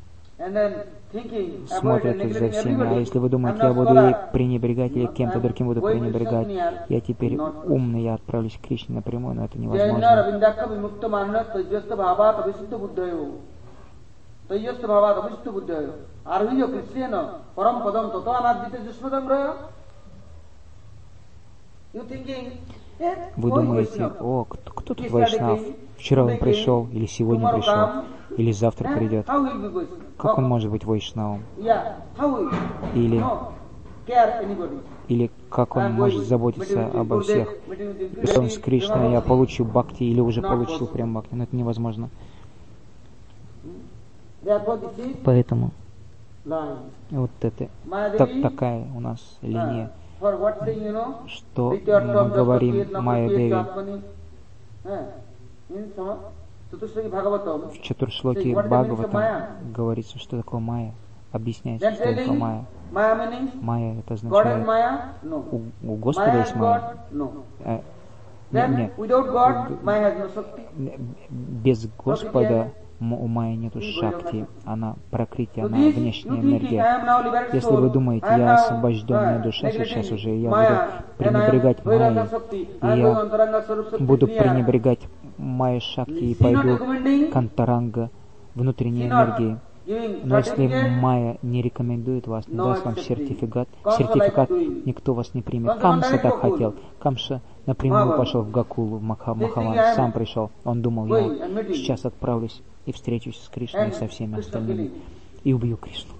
смотрит за всеми. А если вы думаете, я буду ей пренебрегать или кем-то другим буду пренебрегать, я теперь умный, я отправлюсь к Кришне напрямую, но это невозможно. Вы думаете, о, кто, кто тут Вайшнав? Вчера он пришел, или сегодня пришел, или завтра придет. Как он может быть Вайшнавом? Или, или как он может заботиться обо всех? Если он с Кришной, я получу бхакти, или уже получил прям бхакти, но это невозможно. Поэтому вот это так, такая у нас линия, что мы говорим Майя Деви. В Чатуршлоке Бхагаватам говорится, что такое майя. Объясняется, что такое майя. Майя это означает, у, у Господа есть майя. Э, нет, нет. Без Господа у майи нету шакти, она пракрити, она внешняя энергия. Если вы думаете, я освобожденная душа сейчас уже, я буду пренебрегать майей, и я буду пренебрегать майя шакти и пойду к антаранга, внутренней энергии, Но если Майя не рекомендует вас, не даст вам сертификат, сертификат, никто вас не примет. Камса так хотел. Камса напрямую пошел в Гакулу, в Махаван, сам пришел. Он думал, я сейчас отправлюсь и встречусь с Кришной и со всеми остальными, и убью Кришну.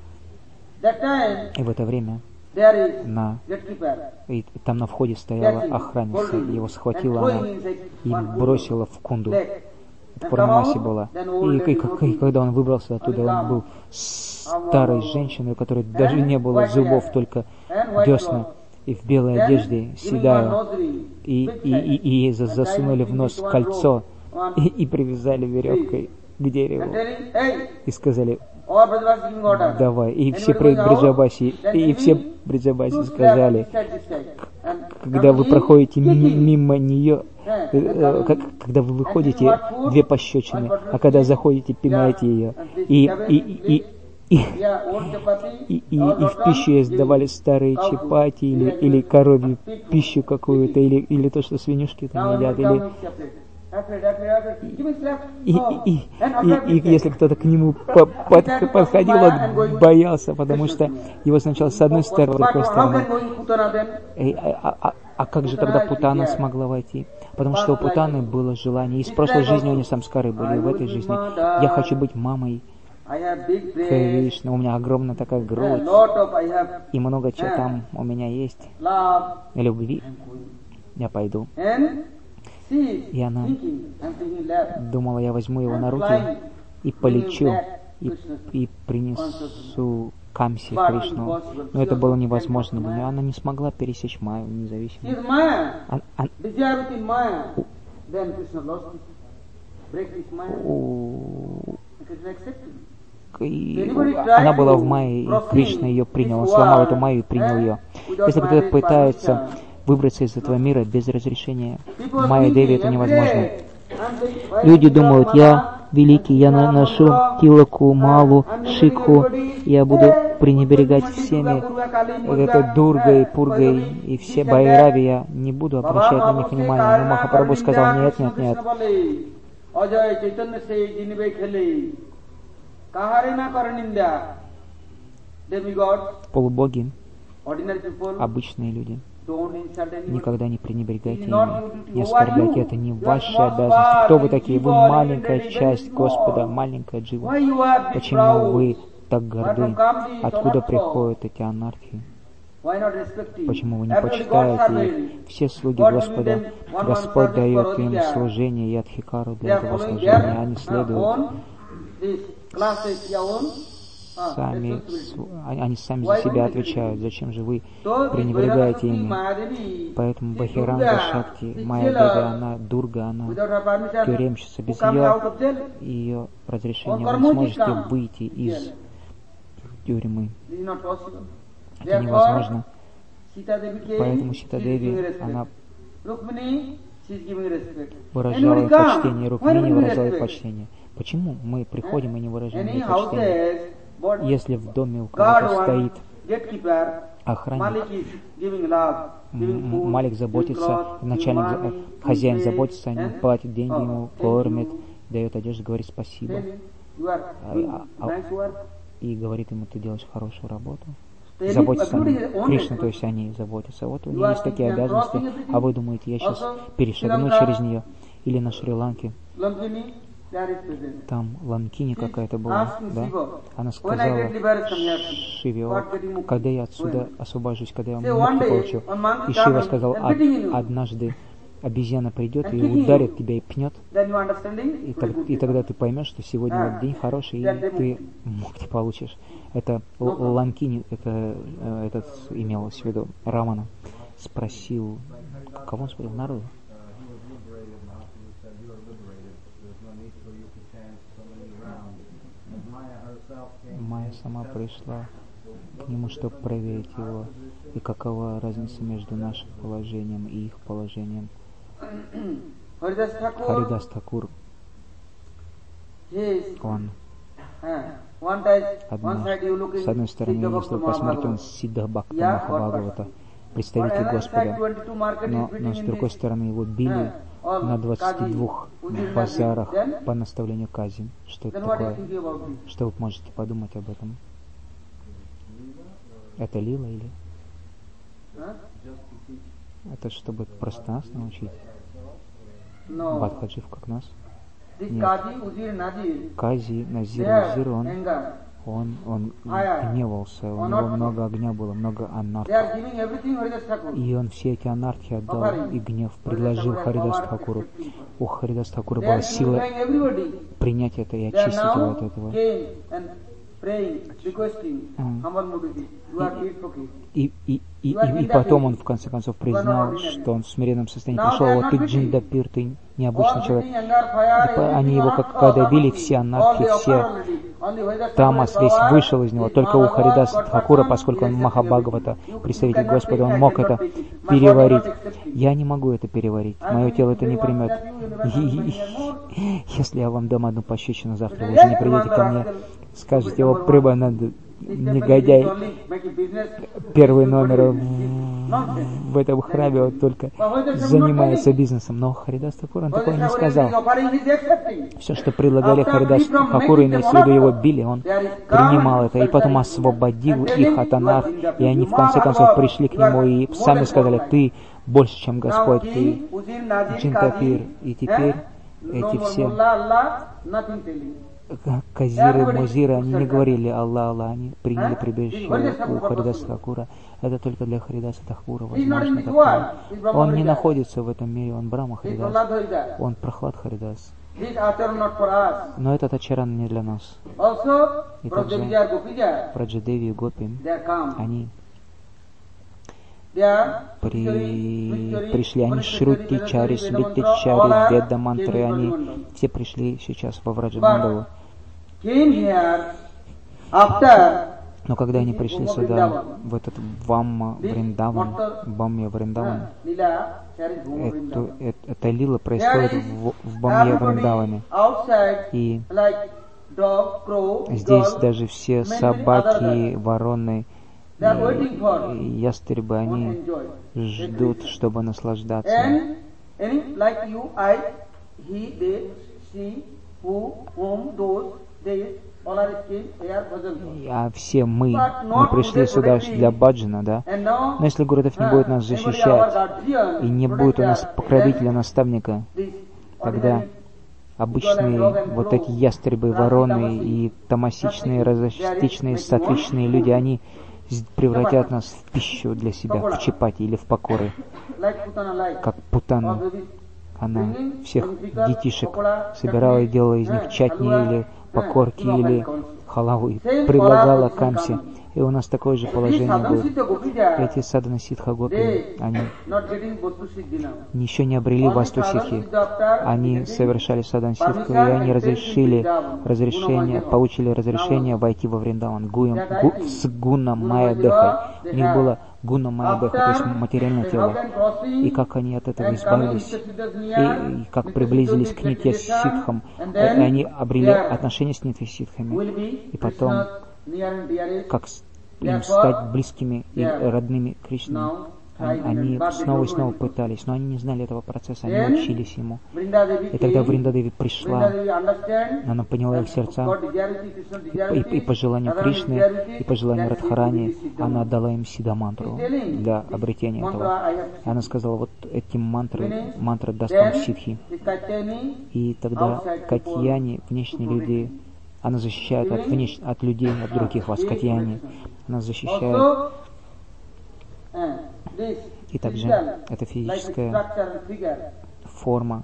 И в это время на, и там на входе стояла охранница, его схватила она и бросила в кунду. Это Пурнамаси была. И, и, и, и когда он выбрался оттуда, он был старой женщиной, у которой даже не было зубов, только десна, и в белой одежде, седая, и, и, и, и ей засунули в нос кольцо, и, и привязали веревкой к дереву, и сказали: давай. И все Бриджабаси, и все Бриджабаси сказали, когда вы проходите мимо нее, когда вы выходите, две пощечины, а когда заходите, пинаете ее. И, и, и, и, и, и, и в пищу ей сдавали старые чапати, или, или коровью пищу какую-то, или, или то, что свинюшки там едят, или... И, и, и, и, и если кто-то к нему по, под, подходил, он боялся, потому что его сначала с одной стороны, с другой стороны. И, а, а, а как же тогда Путана смогла войти? Потому что у Путаны было желание. Из прошлой жизни у нее самскары были, и в этой жизни. Я хочу быть мамой Кришны, у меня огромная такая грудь, и много чего там у меня есть, любви. Я пойду. И она думала, я возьму его на руки и полечу, и, и принесу Камси Кришну. Но это было невозможно для нее. Она не смогла пересечь Майю независимо. А, а, у, и она была в Майе, и Кришна ее принял. Он сломал эту Майю и принял ее. Если кто-то пытается выбраться из этого мира без разрешения Майя Деви, это невозможно. Люди думают, я великий, я наношу тилаку, малу, шикху, я буду пренебрегать всеми, это Дургой, Пургой и все Байрави, я не буду обращать на них внимания. Но Махапрабху сказал, нет, нет, нет. Полубоги, обычные люди, никогда не пренебрегайте ими, не оскорбляйте, это не ваши обязанности. Кто вы такие? Вы маленькая часть Господа, маленькая джива. Почему вы так горды? Откуда приходят эти анархии? Почему вы не почитаете их? Все слуги Господа, Господь дает им служение и адхикару для этого служения, они следуют сами, они сами за себя отвечают, зачем же вы пренебрегаете ими? Поэтому Бахиранга Шакти, Майя Деви, она Дурга, она тюремщица. Без ее, ее разрешения вы не сможете выйти из тюрьмы. Это невозможно. Поэтому Сита Деви, она выражала почтение, Рукмини выражала почтение. Почему мы приходим и не выражаем ей почтение? Если в доме у кого-то стоит охранник, Малик заботится, начальник, хозяин заботится о нем, платит деньги ему, кормит, дает одежду, говорит спасибо. А, а, и говорит ему, ты делаешь хорошую работу. Заботится о нем. Кришна, то есть о ней заботится. Вот у нее есть такие обязанности, а вы думаете, я сейчас перешагну через нее? Или на Шри-Ланке. Там Ланкини какая-то была, да? Она сказала Шиве, когда я отсюда освобожусь, когда я мукти получу. И Шива сказал, однажды обезьяна придет и ударит тебя и пнет, и, так, и тогда ты поймешь, что сегодня вот день хороший, и ты мукти получишь. Это Ланкини, это этот имелось в виду, Рамана спросил, кого он спросил? Народу? Майя сама пришла к нему, чтобы проверить его, и какова разница между нашим положением и их положением. Харидас Такур, он одна, с одной стороны, если вы посмотрите, он Сиддха Бхакта Махабхагавата, представитель Господа, но, но с другой стороны его били, на двадцати двух базарах по наставлению Кази. Что это такое? Что вы можете подумать об этом? Это лила или? Это чтобы просто нас научить? Бадхаджив как нас? Нет. Кази, Назир, Узир, он, он, он гневался, у него много огня было, много анархов. И он все эти анархи отдал, и гнев предложил Харидас Тхакуру. У Харидас Тхакура была сила принять это и очистить его от этого. И, и, и, и, и потом он в конце концов признал, что он в смиренном состоянии пришел. Вот ты джиндапир, ты необычный человек. И они его, как когда били, все анархи, все тамас весь вышел из него. Только у Харидаса Тхакура, поскольку он Махабхагавата, представитель Господа, он мог это переварить. Я не могу это переварить. Мое тело это не примет. И, если я вам дам одну пощечину завтра, вы уже не придете ко мне, скажете, его Прабхананда, негодяй, первый номер в, в этом храме, он только занимается бизнесом. Но Харидас Тхакур, он такое не сказал. Все, что предлагали Харидас Тхакуру, имеется в виду, его били, он принимал это, и потом освободил их от анарх, и они в конце концов пришли к нему и сами сказали, ты больше, чем Господь, ты джинтапир. И теперь эти все Казиры, Музиры, они не говорили Аллах, Аллах, они приняли прибежище у Харидаса Тхакура. Это только для Харидаса Тхакура возможно такое. Он не находится в этом мире, он Брахма Харидас, он Прахлад Харидас. Но этот ачаран не для нас. И также Браджадеви и Гопи, они при, пришли, они Шрути Чари, Смрити Чари, Веда Мантры, они все пришли сейчас во Враджамандалу. Но когда они пришли сюда, в этот Вамма Вриндаван, Бамья Вриндаван, это, это, это лила происходит в, в Бамья Вриндаване. И здесь даже все собаки, вороны, и ястребы, они ждут, чтобы наслаждаться. А все мы, мы пришли сюда для баджана, да? Но если Гурудев не будет нас защищать, и не будет у нас покровителя, наставника, тогда обычные вот эти ястребы, вороны и тамасичные, разочтичные, сатвичные люди, они превратят нас в пищу для себя, в чапати или в покоры, как Путана. Она всех детишек собирала и делала из них чатни или покорки или халаву и предлагала Камсе. И у нас такое же положение будет. Эти садхана ситха гопи, они еще не обрели васту ситхи. Они совершали садхана ситху, и они разрешили разрешение, получили разрешение войти во Вриндаван гу, с гуна майя дехой. У них было гуна майя деха, то есть материальное тело. И как они от этого избавились, и, и как приблизились к нитья ситхам, и они обрели отношения с нитья ситхами. И потом, как им стать близкими и родными Кришне. Они снова и снова пытались, но они не знали этого процесса, они учились ему. И тогда Вриндадеви пришла, она поняла их сердца, и, и, и по желанию Кришны, и по желанию Радхарани, она отдала им сидха-мантру для обретения этого. Она сказала, вот эти мантры, мантра даст вам ситхи. И тогда Катьяни, внешние люди, она защищает от, внеш... от людей, от других вас, Катьяни. Она защищает. И также это физическая форма.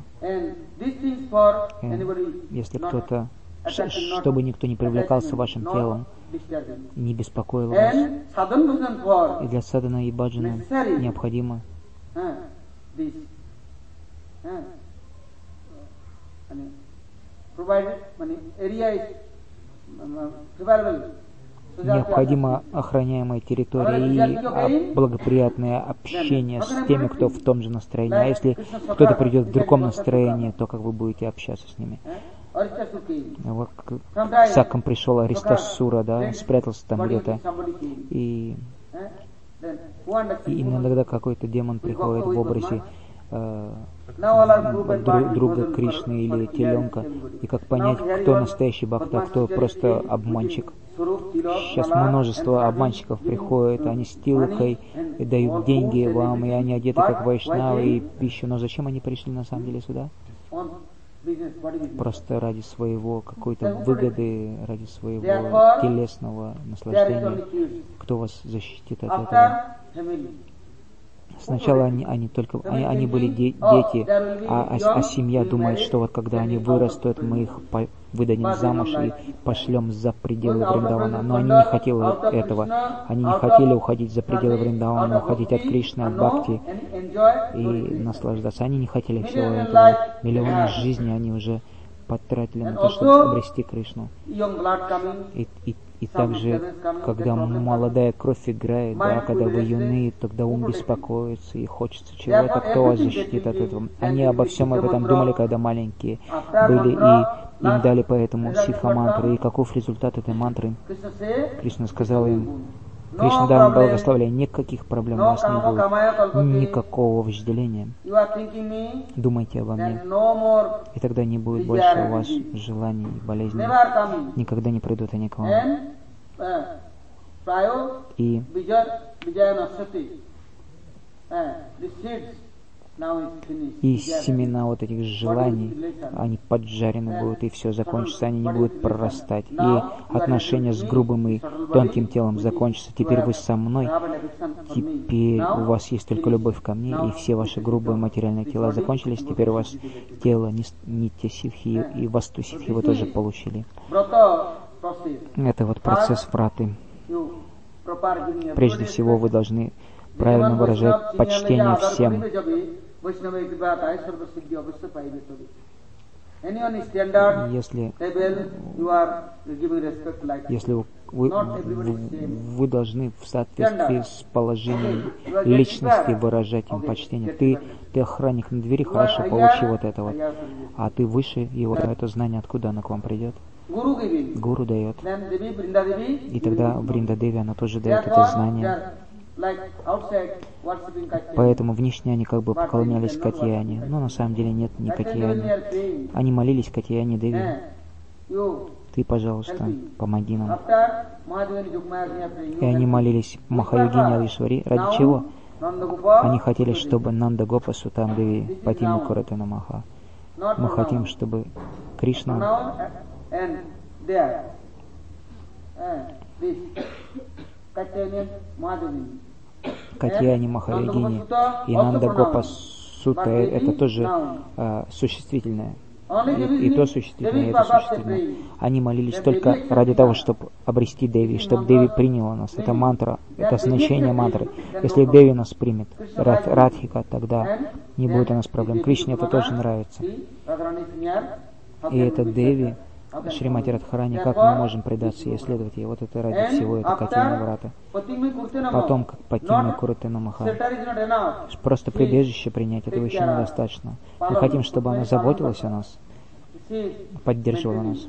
Если кто-то, чтобы никто не привлекался вашим телом, не беспокоил вас. И для садхана и баджана необходимо необходима охраняемая территория и благоприятное общение с теми, кто в том же настроении. А если кто-то придет в другом настроении, то как вы будете общаться с ними? Вот к Сакам пришел Аристасура, да, спрятался там где-то. И, и иногда какой-то демон приходит в образе э, друг, друга Кришны или теленка, и как понять, кто настоящий бхакта, а кто просто обманщик. Сейчас множество обманщиков приходят, они с тилкой и дают деньги вам, и они одеты как вайшнавы, и пищу. Но зачем они пришли на самом деле сюда? Просто ради своего какой-то выгоды, ради своего телесного наслаждения. Кто вас защитит от этого? Сначала они, они только они, они были де, дети, а, а, а семья думает, что вот когда они вырастут, мы их по, выдадим замуж и пошлем за пределы Вриндавана. Но они не хотели этого. Они не хотели уходить за пределы Вриндавана, уходить от Кришны, от Бхакти и наслаждаться. Они не хотели всего этого. Миллионы жизней они уже потратили на то, чтобы обрести Кришну. И, и, и также, когда молодая кровь играет, да, когда вы юны, тогда ум беспокоится и хочется чего-то, кто вас защитит от этого. Они обо всем об этом думали, когда маленькие были, и им дали поэтому ситха-мантру. И каков результат этой мантры? Кришна сказал им: Кришна дал им благословение, никаких проблем у вас не будет, никакого вожделения. Думайте обо мне, и тогда не будет больше у вас желаний и болезней. Никогда не придут они к вам. И И семена вот этих желаний, они поджарены будут, и все закончится, они не будут прорастать. И отношения с грубым и тонким телом закончатся. Теперь вы со мной, теперь у вас есть только любовь ко мне, и все ваши грубые материальные тела закончились. Теперь у вас тело нитья ситхи, и васту ситхи вы тоже получили. Это вот процесс враты. Прежде всего вы должны правильно выражать почтение всем. Если, если вы, вы, вы должны в соответствии с положением личности выражать им почтение. Ты, ты охранник на двери, хорошо, получи вот это вот. А ты выше его, это знание откуда оно к вам придет? Гуру дает. И тогда Вриндадеви, она тоже дает это знание. Поэтому внешне они как бы поклонялись Катьяне, но на самом деле нет ни Катьяне. Они молились Катьяне Деви: ты, пожалуйста, помоги нам. И они молились Махайогине Алишвари. Ради чего? Они хотели, чтобы Нанда Гопа Сутам Деви Патими Куратена Маха. Мы хотим, чтобы Кришна Катьяне Махайогине и Нанда Гопа Сута, это тоже э, существительное. И, и то существительное, и это существительное. Они молились только ради того, чтобы обрести Деви, чтобы Деви приняла нас. Это мантра, это значение мантры. Если Деви нас примет, Рад, Радхика, тогда не будет у нас проблем. Кришне это тоже нравится. И это Деви, Шримати Радхарани, как мы можем предаться и исследовать ей? Вот это ради всего, это Катьяна Врата. Потом, как Патима Куртена Маха. Просто прибежище принять, этого еще недостаточно. Мы хотим, чтобы она заботилась о нас, поддерживала нас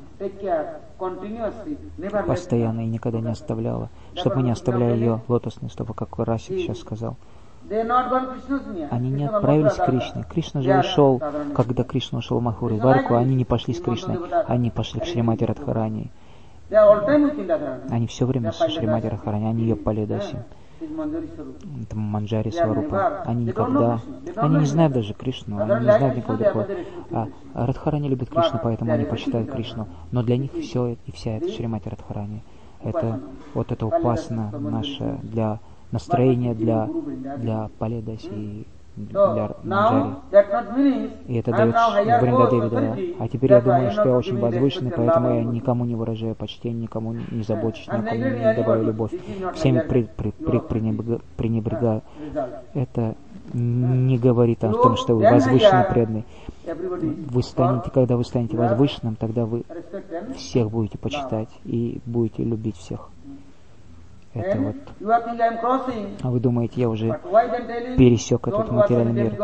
постоянно и никогда не оставляла, чтобы мы не оставляли ее лотосные стопы, как Расик сейчас сказал. Они не отправились к Кришне. Кришна же ушел, когда Кришна ушел в Мадхуру Дварку, они не пошли с Кришной, они пошли к Шримати Радхарани. Они все время с Шримати Радхарани, они ее Палидаси. Это Манджари Сварупа. Они никогда, они не знают даже Кришну, они не знают никого такого. А Радхарани любят Кришну, поэтому они почитают Кришну. Но для них все и вся это Шримати Радхарани. Это вот это упасана наша для настроение для, для Паледаси и для Манджари. И это дает Вриндадеви, да. А теперь я думаю, что я очень возвышенный, поэтому я никому не выражаю почтение, никому не забочусь, никому не добавляю любовь. Всеми при, при, при, пренебрегаю. Это не говорит о том, что вы возвышенный, преданный. Вы станете, когда вы станете возвышенным, тогда вы всех будете почитать и будете любить всех. Это вот. А вы думаете, я уже пересек этот материальный мир?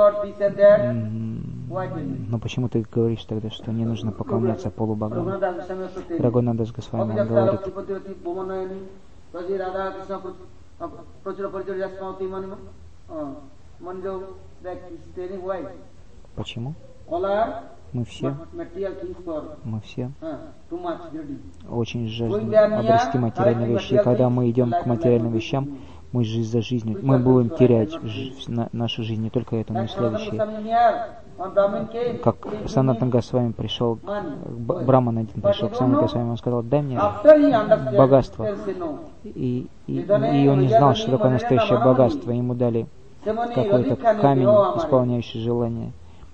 Но почему ты говоришь тогда, что не нужно поклоняться полубогам? Рагунандас Госвами говорит: Почему? Мы все, мы все очень жаждем обрести материальные вещи. И когда мы идем к материальным вещам, мы жизнь за жизнью, мы будем терять на, нашу жизнь, не только эту, но и следующие. Как Санатан Госвами пришел, Браман один пришел к Санатану Госвами, он сказал: дай мне богатство. И, и, и он не знал, что такое настоящее богатство. Ему дали какой-то камень, исполняющий желание.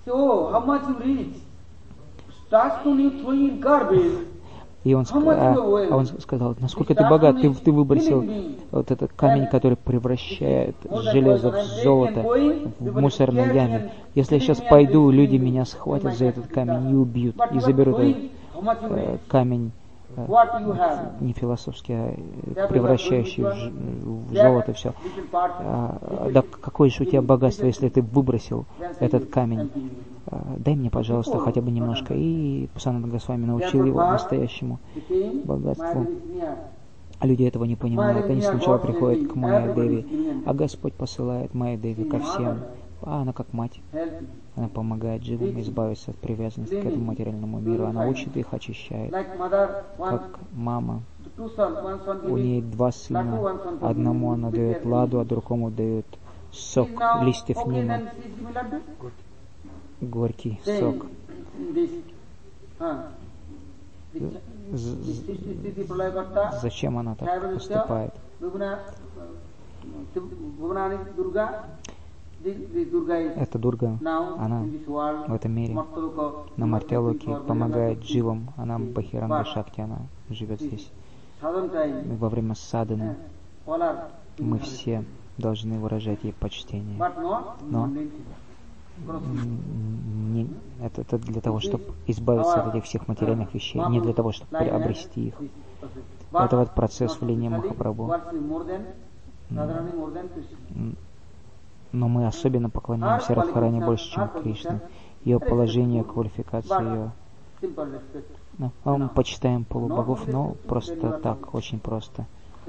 И он, а, а он сказал: насколько ты богат, ты, ты выбросил вот этот камень, который превращает железо в золото, в мусорной яме. Если я сейчас пойду, люди меня схватят за этот камень и убьют, и заберут этот э, камень, э, не философский, а превращающий в, в золото все. А, да какое же у тебя богатство, если ты выбросил этот камень? Дай мне, пожалуйста, хотя бы немножко. И Санатан Госвами научил его настоящему богатству. А люди этого не понимают. Они сначала приходят к Майя Деви, а Господь посылает Майя Деви ко всем. А она как мать. Она помогает дживам избавиться от привязанности к этому материальному миру. Она учит их, очищает. Как мама. У нее два сына. Одному она дает ладу, а другому дает сок листьев нима. Горький сок. Зачем она так поступает? Это Дурга, она в этом мире, на Мартялоке, помогает дживам, она Бахиранга Шакти, она живет здесь. Во время садханы мы все должны выражать ей почтение. Но не, это, это для того, чтобы избавиться от этих всех материальных вещей, не для того, чтобы приобрести их. Это вот процесс влияния Махапрабху. Но мы особенно поклоняемся Радхарани больше, чем Кришне. Ее положение, квалификация, ее... Ну, а мы почитаем полубогов, но просто так, очень просто.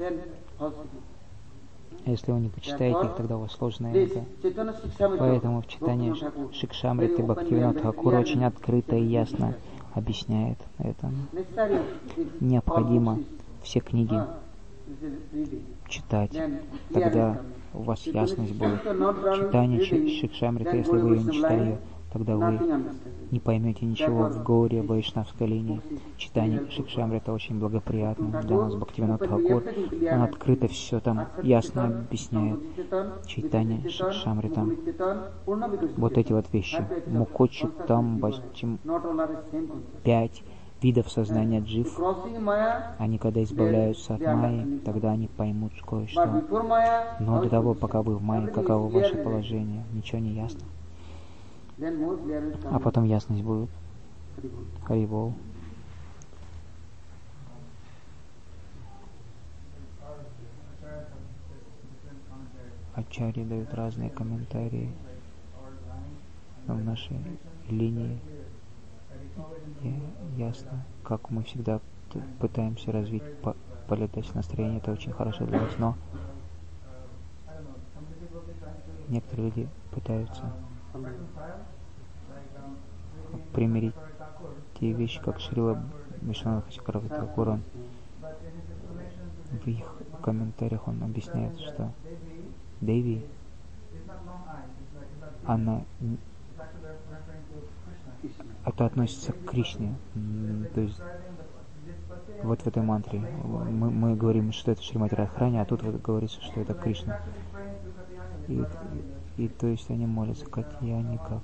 Если вы не почитаете их, тогда у вас сложно это. Поэтому в читании Шикшамриты Бхактивинода Тхакура очень открыто и ясно объясняет это. Необходимо все книги читать, тогда у вас ясность будет. Читание Шикшамриты, если вы ее не читали, тогда вы не поймете ничего в Гауре вайшнавской линии. Читание Шикшамрита очень благоприятно для нас. Бхактивинода Тхакур, он открыто все там ясно объясняет. Читание Шикшамрита. Вот эти вот вещи. Мукочи там бачим пять видов сознания джив. Они когда избавляются от майи, тогда они поймут кое-что. Но до того, пока вы в майе, каково ваше положение, ничего не ясно. А потом ясность будет. Харибол. Ачарьи дают разные комментарии в нашей линии. И ясно, как мы всегда пытаемся развить полетать настроение, это очень хорошо для вас, но некоторые люди пытаются примирить те вещи, как Шрила Вишванатха Чакраворти Тхакур. В их комментариях он объясняет, что Деви, она, это относится к Кришне, то есть вот в этой мантре мы, мы говорим, что это Шримати Радхарани, а тут вот говорится, что это Кришна. И, и, и то есть они молятся Катьяне как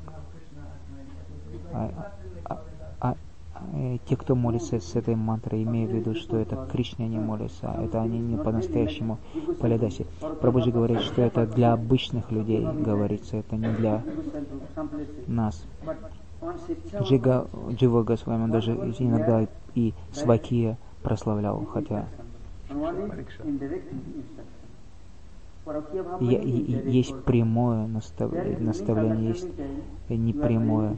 а, а, а, а, те, кто молится с этой мантрой, имея в виду, что это к Кришне они молятся, это они не по-настоящему Палидаси. Прабхуджи говорит, что это для обычных людей говорится, это не для нас. Джига, Джива Госвами даже иногда и Свакия прославлял, хотя Я, и, есть прямое настав, наставление, есть непрямое.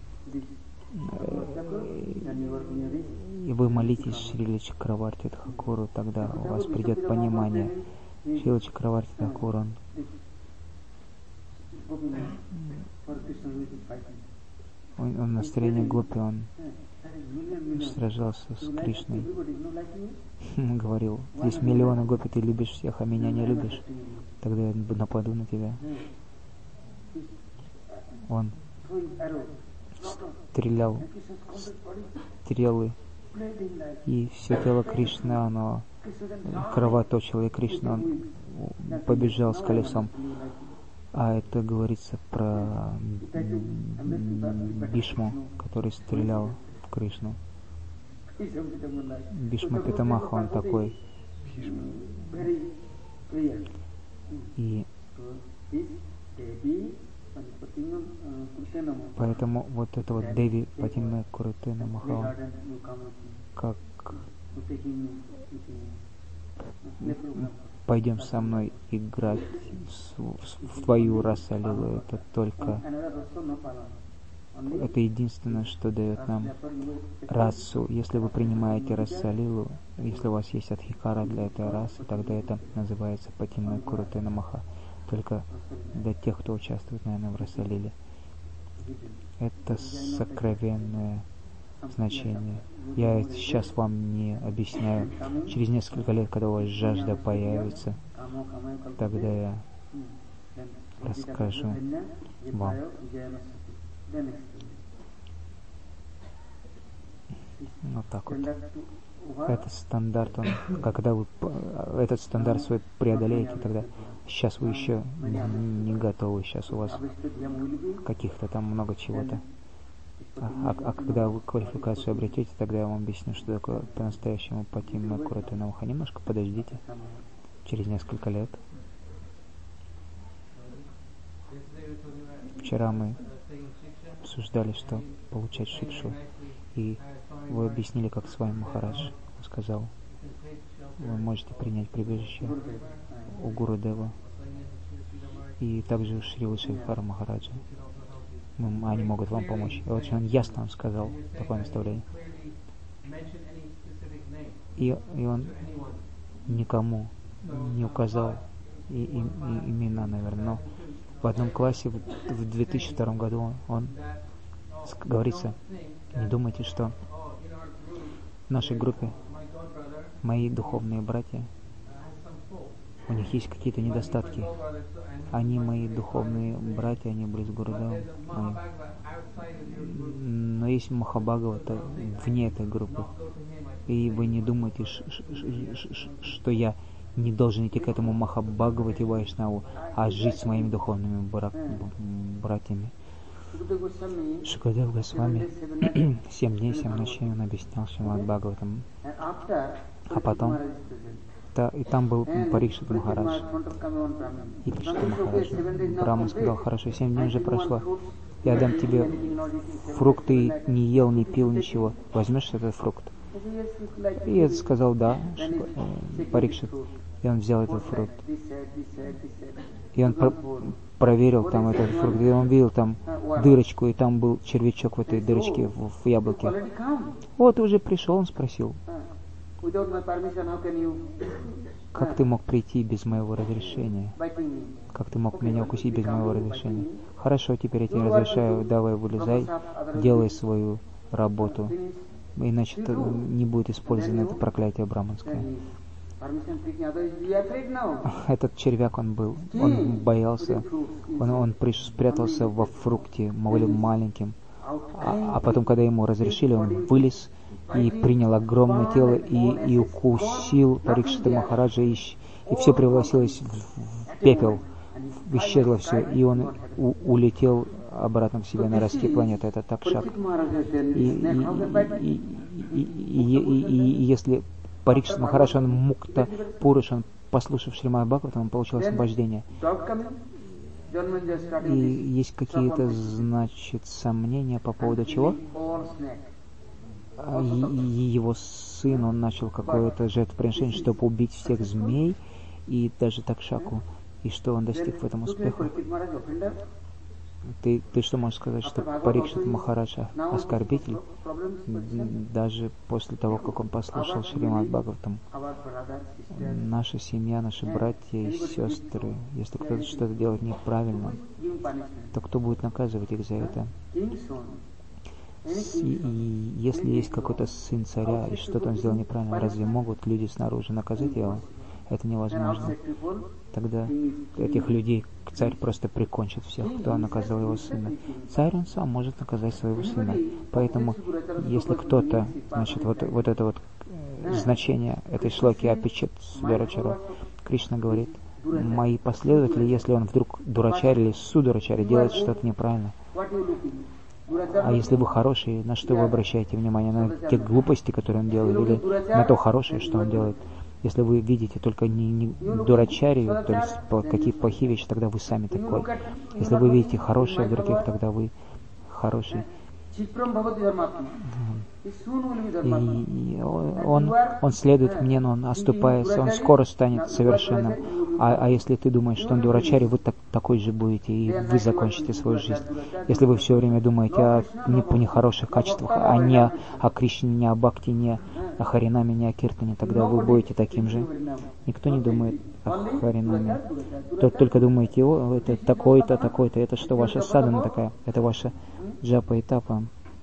И вы молитесь Шрила Чакраварти Тхакуру, тогда у вас придет понимание. Шрила Чакраварти Тхакур, он он, он на стороне Гопи, он сражался с Кришной. Он говорил, здесь миллионы Гопи, ты любишь всех, а меня не любишь, тогда я нападу на тебя. Он стрелял стрелы, и все тело Кришны, оно кровоточило, и Кришна, он побежал с колесом. А это говорится про Бишму, который стрелял в Кришну. Бишма Питамаха, он такой. И поэтому вот это вот Деви Патиме Курутена Маха, как пойдем со мной играть в, в твою Расалилу, это только это единственное, что дает нам расу. Если вы принимаете Расалилу, если у вас есть адхикара для этой расы, тогда это называется Патиме Курутена Маха. Только для тех, кто участвует, наверное, в Расалиле. Это сокровенное значение. Я это сейчас вам не объясняю. Через несколько лет, когда у вас жажда появится, тогда я расскажу вам. Вот так вот. Этот стандарт, он, когда вы этот стандарт свой преодолеете, тогда сейчас вы еще не готовы, сейчас у вас каких-то там много чего-то. А, а, а когда вы квалификацию обретете, тогда я вам объясню, что такое по-настоящему Патиме Курутена Маха. Немножко подождите, через несколько лет. Вчера мы обсуждали, что получать шикшу, и вы объяснили, как с вами Махарадж сказал, вы можете принять прибежище у Гурудева и также у Шри Вишвадхара Махараджа. Ну, они могут вам помочь. И очень он ясно он сказал такое наставление. И, и он никому не указал и, и, и имена, наверное, но в одном классе в, в две тысячи втором году он, он говорится, не думайте, что в нашей группе мои духовные братья, у них есть какие-то недостатки. Они мои духовные братья, они были с Гурудевом. Но есть Махабхагавата вне этой группы. И вы не думаете, что я не должен идти к этому Махабхагавате Вайшнаву, а жить с моими духовными бра- братьями. Шукадев Госвами семь дней, семь ночей он объяснял Шримад Бхагаватам. А потом та, и там был Парикшит Махарадж. И Парикшит Махарадж. Браман сказал, хорошо, семь дней уже прошло. Я дам тебе фрукты, не ел, не пил, ничего. Возьмешь этот фрукт? И я сказал, да, Парикшит. И он взял этот фрукт. И он про- проверил там этот фрукт. И он видел там дырочку, и там был червячок в этой дырочке, в, в яблоке. Вот, ты уже пришел, он спросил. Как ты мог прийти без моего разрешения? Как ты мог меня укусить без моего разрешения? Хорошо, теперь я тебе разрешаю, давай вылезай, делай свою работу. Иначе не будет использовано это проклятие браманское. Этот червяк, он был, он боялся, он, он приш, спрятался во фрукте, маленьким, а, а потом, когда ему разрешили, он вылез и принял огромное тело и, и укусил Парикшита Махараджа, и, и все превратилось в, в пепел, исчезло все, и он у, улетел обратно в себя на райские планеты. Это Такшак. И, и, и, и, и, и, и, и если Парикшит Махарадж, он мукта пуруш, он, послушав Шримад Бхагаватам, он получил освобождение. И есть какие-то, значит, сомнения по поводу чего? И, и его сын, он начал какое-то жертвоприношение, чтобы убить всех змей, и даже Такшаку. И что он достиг в этом успеха? Ты, ты что можешь сказать, что Парикшит Махараджа оскорбитель? Даже после того, как он послушал Шримад Бхагаватам, наша семья, наши братья и сестры, если кто-то что-то делает неправильно, то кто будет наказывать их за это? И, и если есть какой-то сын царя, и что-то он сделал неправильно, разве могут люди снаружи наказать его? Это невозможно. Тогда этих людей царь просто прикончит всех, кто наказал его сына. Царь он сам может наказать своего сына. Поэтому, если кто-то, значит, вот, вот это вот значение этой шлоки Апичет Судурачару, Кришна говорит, мои последователи, если он вдруг дурачарь или судурачарь делает что-то неправильно, а если вы хорошие, на что вы обращаете внимание? На те глупости, которые он делает, или на то хорошее, что он делает? Если вы видите только не, не дурачарию, то есть какие плохие вещи, тогда вы сами такой. Если вы видите хорошее в других, тогда вы хороший. И, и он, он следует мне, но он оступается, он скоро станет совершенным. А, а если ты думаешь, что он дурачарь, вы так, такой же будете, и вы закончите свою жизнь. Если вы все время думаете о не, по нехороших качествах, а не о, о Кришне, не о Бхакти, не о Харинаме, не о Киртане, тогда вы будете таким же. Никто не думает о Харинаме. Тот только думаете, о, это такой-то, такой-то, это что, ваша садхана такая, это ваша джапа и тапа.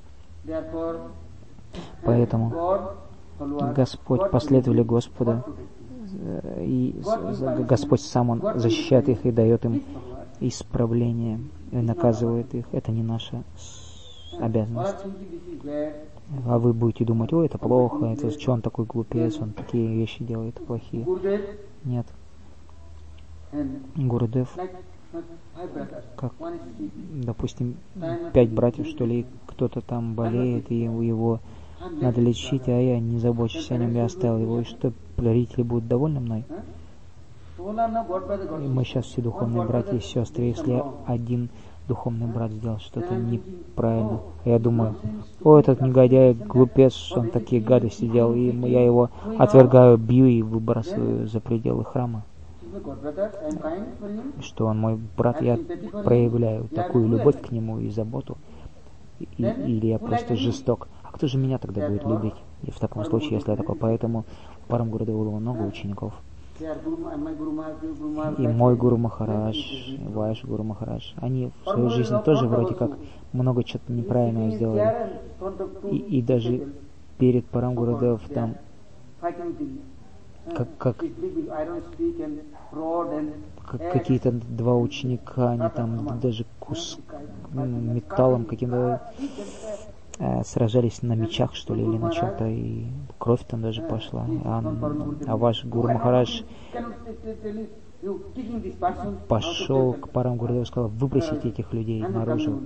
Поэтому Господь, последовали Господа, и Господь сам Он защищает их и дает им исправление, и наказывает их. Это не наша обязанность. А вы будете думать, ой, это плохо, это что он такой глупец, он такие вещи делает плохие. Нет. Гурудев, как, допустим, пять братьев, что ли, кто-то там болеет, и его надо лечить, а я не забочусь о нем, я оставил его, и что, родители будут довольны мной? И мы сейчас все духовные братья и сестры, если один духовный брат сделал что-то неправильно, я думаю, о, этот негодяй, глупец, он такие гадости делал, и я его отвергаю, бью и выбрасываю за пределы храма. Что он мой брат, я проявляю такую любовь к нему и заботу, и, или я просто жесток. А кто же меня тогда будет любить? И в таком случае, если я такой, поэтому в Парам Гурудеву было много учеников. И мой Гуру Махарадж, и ваш Гуру Махарадж, они в своей жизни тоже вроде как много чего-то неправильного сделали. И, и даже перед Парам Гурудев там как, как, как какие-то два ученика, они там даже кус, металлом каким-то э, сражались на мечах, что ли, или на чем-то, и кровь там даже пошла. А, а ваш Гуру Махарадж пошел к Парам Гурудеву и сказал, выбросите этих людей наружу.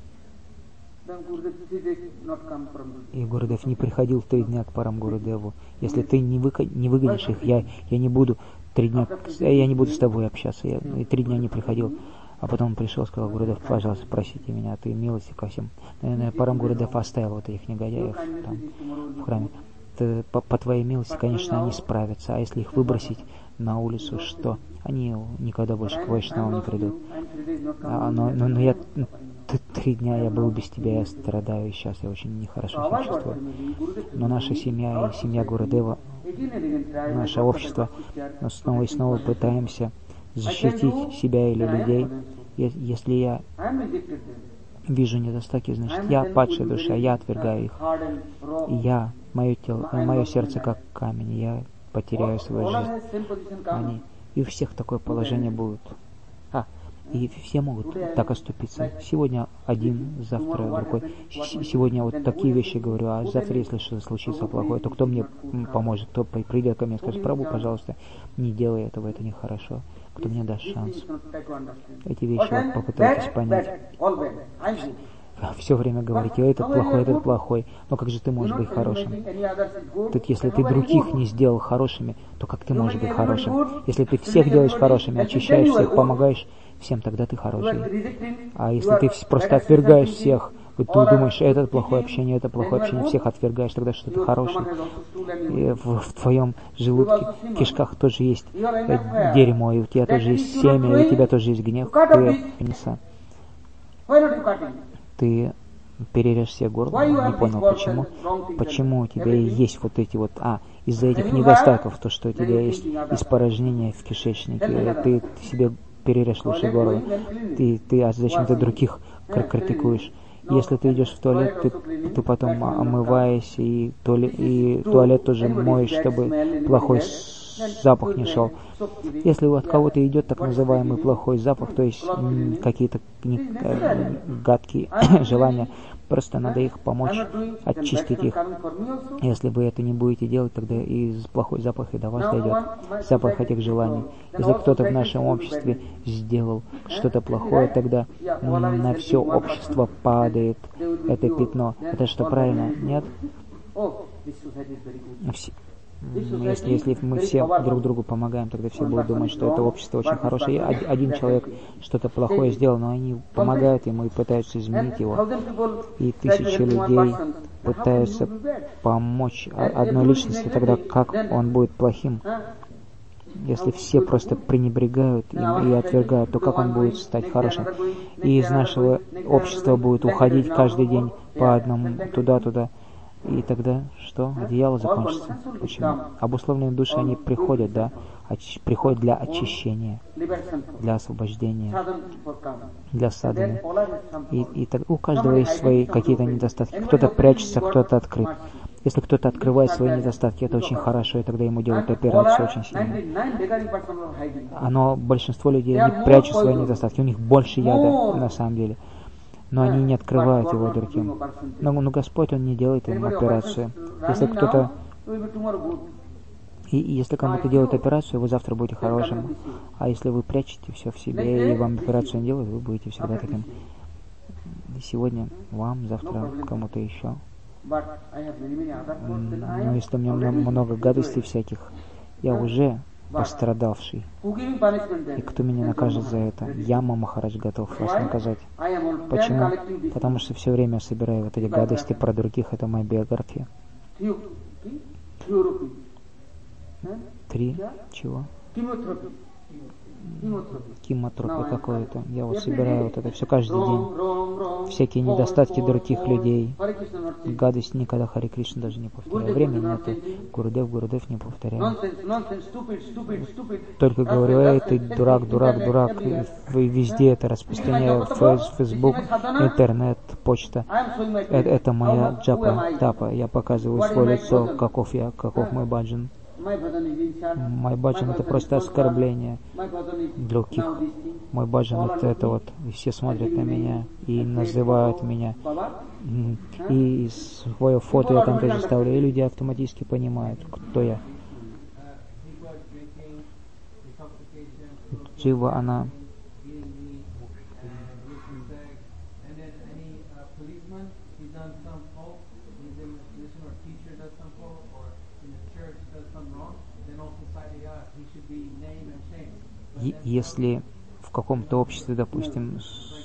И Гурудев не приходил в три дня к Парам Гурудеву. Если ты не, вы, не выгонишь их, я, я не буду три дня, я не буду с тобой общаться. Я и три дня не приходил. А потом он пришел и сказал, Гурудев, пожалуйста, простите меня, ты милости ко всем. Наверное, Парам Гурудев оставил вот этих негодяев там в храме. Ты, по, по твоей милости, конечно, они справятся. А если их выбросить на улицу, что? Они никогда больше к Вайшнавам не придут. А, но, но, но я... Три дня я был без тебя, я страдаю, и сейчас я очень нехорошо себя чувствую. Но наша семья и семья Гурудева, наше общество, мы снова и снова пытаемся защитить себя или людей. Если я вижу недостатки, значит, я падшая душа, я отвергаю их. И я, мое тело, мое сердце как камень, я потеряю свою жизнь. Они, и у всех такое положение будет. А, и все могут так оступиться. Сегодня один, завтра другой. Сегодня вот такие вещи говорю, а завтра, если что-то случится плохое, то кто мне поможет? Кто придет ко мне и скажет, Прабху, пожалуйста, не делай этого, это нехорошо. Кто мне даст шанс? Эти вещи вот попытайтесь понять. Все время говорите, этот плохой, этот плохой. Но как же ты можешь быть хорошим? Так если ты других не сделал хорошими, то как ты можешь быть хорошим? Если ты всех делаешь хорошими, очищаешь всех, помогаешь всем, тогда ты хороший. А если ты просто отвергаешь всех, ты думаешь, это плохое общение, это плохое общение, всех отвергаешь, тогда что ты хороший. И в, в твоем желудке, кишках тоже есть дерьмо, и у тебя тоже есть семя, и у тебя тоже есть гнев, ты принеса. Ты перережь себе горло, не понял почему. Почему у тебя есть вот эти вот, а, из-за этих недостатков, то, что у тебя есть испорожнение в кишечнике, ты, ты себе перережь лучше горло. Ты, ты, а зачем ты других критикуешь? Если ты идешь в туалет, ты, ты потом омываешься, и туалет, и туалет тоже моешь, чтобы плохой запах не шел. Если от кого-то идет так называемый плохой запах, то есть какие-то э, гадкие желания, просто надо их помочь, очистить их. Если вы это не будете делать, тогда и плохой запах и до вас дойдет, запах этих желаний. Если кто-то в нашем обществе сделал что-то плохое, тогда на все общество падает это пятно. Это что, правильно? Нет? Все. Если, если мы все друг другу помогаем, тогда все будут думать, что это общество очень хорошее. И один человек что-то плохое сделал, но они помогают ему и пытаются изменить его. И тысячи людей пытаются помочь одной личности, тогда как он будет плохим? Если все просто пренебрегают им и отвергают, то как он будет стать хорошим? И из нашего общества будет уходить каждый день по одному туда-туда. И тогда что? Одеяло закончится. Почему? Обусловленные души, они приходят, да, оч- приходят для очищения, для освобождения, для садханы. И, и так, у каждого есть свои какие-то недостатки. Кто-то прячется, кто-то открыт. Если кто-то открывает свои недостатки, это очень хорошо, и тогда ему делают операцию очень сильно. Но большинство людей, они прячут свои недостатки, у них больше яда на самом деле. Но они не открывают его другим. Но, но Господь, Он не делает им операцию. Если кто-то... И, и если кому-то делают операцию, вы завтра будете хорошим. А если вы прячете все в себе, и вам операцию не делают, вы будете всегда таким. И сегодня вам, завтра кому-то еще. Но если у меня много гадостей всяких, я уже пострадавший. И кто меня накажет за это? Я, Махарадж, готов вас наказать. Почему? Потому что все время собираю вот эти гадости про других, это моя биография. Три? Чего? Кимотропия какое-то. Я вот собираю вот это все каждый день. Всякие недостатки других людей. Гадость никогда Харе Кришна даже не повторяю. Времени нету. Гурудев, Гурудев не повторяю. Только говорю, эй, ты дурак, дурак, дурак. И везде это распространяю. Фейсбук, интернет, почта. Это, это моя джапа, тапа. Я показываю свое лицо, каков я, каков мой баджан. Мой баджан — это просто оскорбление других. Мой баджан — это, это вот, и все смотрят на меня и называют меня. И свое фото я там тоже ставлю, и люди автоматически понимают, кто я. Джива, она... Если в каком-то обществе, допустим,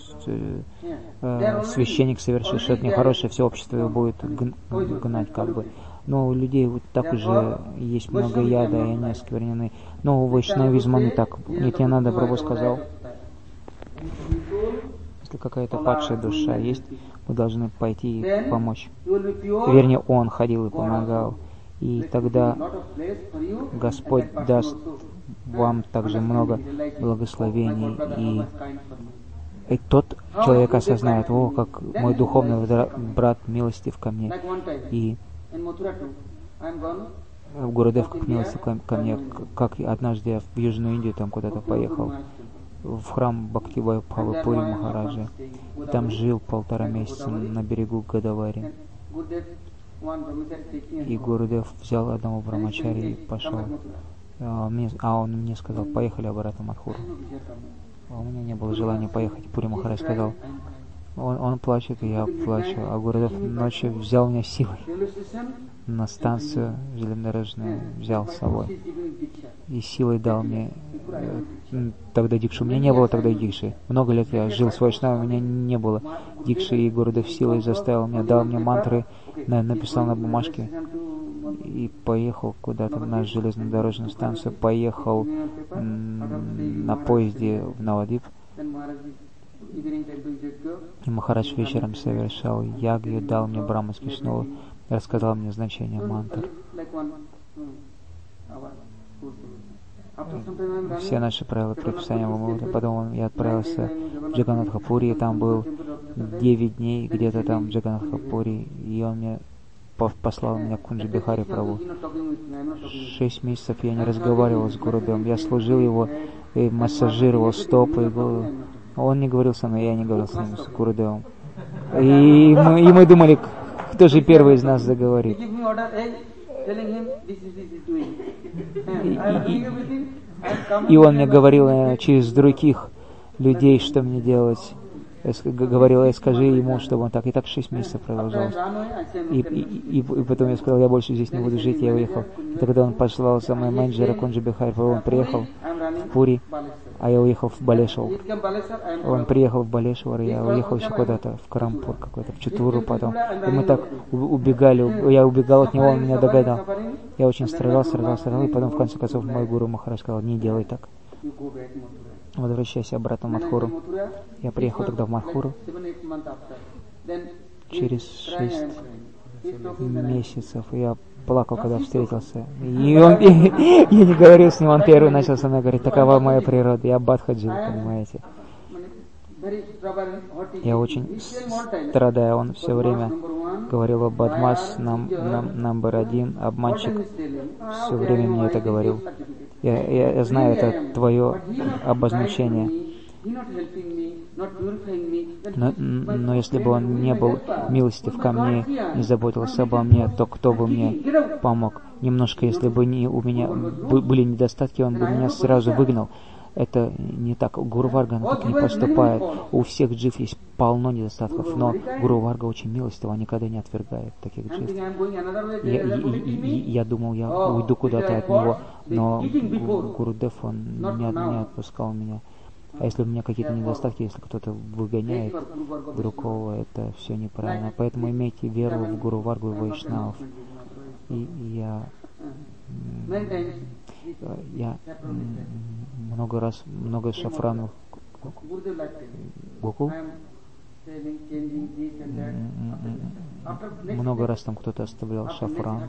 э, священник совершил что-то нехорошее, все общество его будет гнать, как бы. Но у людей вот так уже есть много яда, и они осквернены. Но у вайшнавизма не так. Нитьянанда Прабху сказал, если какая-то падшая душа есть, мы должны пойти и помочь. Вернее, он ходил и помогал. И тогда Господь даст вам также много благословений, и, и тот человек осознает, о, как мой духовный брат милостив ко мне, и Гурудев как милостив ко мне, как однажды я в Южную Индию там куда-то поехал, в храм Бхактивайбхава Пури Махараджа, и там жил полтора месяца на берегу Годавари. И Гурудев взял одного брамачари и пошел. А, мне, а он мне сказал, поехали обратно в Мадхуру. А у меня не было желания поехать. Пури Махарадж сказал, он, он плачет, и я плачу. А Гурудев ночью взял меня силой на станцию железнодорожную, взял с собой. И силой дал мне э, тогда дикшу. У меня не было тогда дикши. Много лет я жил с вайшнавом, у меня не было дикши, и Гурудев силой заставил меня, дал мне мантры, на, написал на бумажке. И поехал куда-то на железнодорожную станцию, поехал м- на поезде в Навадип. И Махарадж вечером совершал ягью, дал мне Брахманский снова, рассказал мне значение мантр. Все наши правила предписания вымыли. Потом я отправился в Джаганнатхапури, и там был девять дней, где-то там в Джаганнатхапури, и он мне послал меня к Кунджи Бихари Прабху. Шесть месяцев я не разговаривал с Гурудевом, я служил его и массажировал стопы и голову. Он не говорил со мной, я не говорил с ним, с Гурудевом. И мы, и мы думали, кто же первый из нас заговорит. И, и, и он мне говорил наверное, через других людей, что мне делать. Я говорил, я скажи ему, чтобы он так. И так шесть месяцев продолжалось. И, и, и, и потом я сказал, я больше здесь не буду жить, я уехал. И тогда он послал за мой менеджера Кунджи Бихари, он приехал в Пури, а я уехал в Балешвар. Он приехал в Балешвар, я уехал еще куда-то в Карампур какой-то, в Читуру потом. И мы так убегали, я убегал от него, он меня догадал. Я очень страдал, страдал, страдал, и потом в конце концов мой гуру Махарадж сказал, не делай так. Возвращайся обратно в Мадхуру. Я приехал тогда в Мадхуру. Через шесть месяцев я плакал, когда встретился. И он, и, я не говорил с ним, он первый начал со мной говорить, такова моя природа, я бадхаджи, понимаете. Я очень страдаю, он все время говорил об Бадмас, нам, нам, номер один, обманщик, все время мне это говорил. Я, я, я знаю, это твое обозначение. Но, но если бы он не был милостив ко мне, не заботился обо мне, то кто бы мне помог? Немножко, если бы не, у меня были недостатки, он бы меня сразу выгнал. Это не так. Гуру Варга так не поступает. У всех джив есть полно недостатков, но Гуру Варга очень милостив, он никогда не отвергает таких джив. Я, я, я, я думал, я уйду куда-то от него, но Гурудев, он не, не отпускал меня. А если у меня какие-то недостатки, если кто-то выгоняет другого, это все неправильно. Поэтому имейте веру в Гуру Варгу и Вайшнавов. И я... Я много раз, много шафранов. Гокул? Много раз там кто-то оставлял шафран.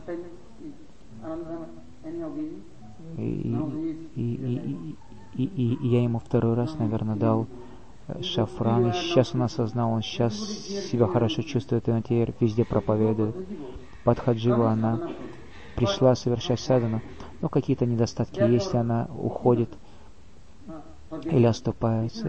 И, и, и, и, и, и я ему второй раз, наверное, дал шафран. И сейчас он осознал, он сейчас себя хорошо чувствует, и он теперь везде проповедует. Падхаджива, она пришла совершать садхану, но какие-то недостатки есть, она уходит или оступается.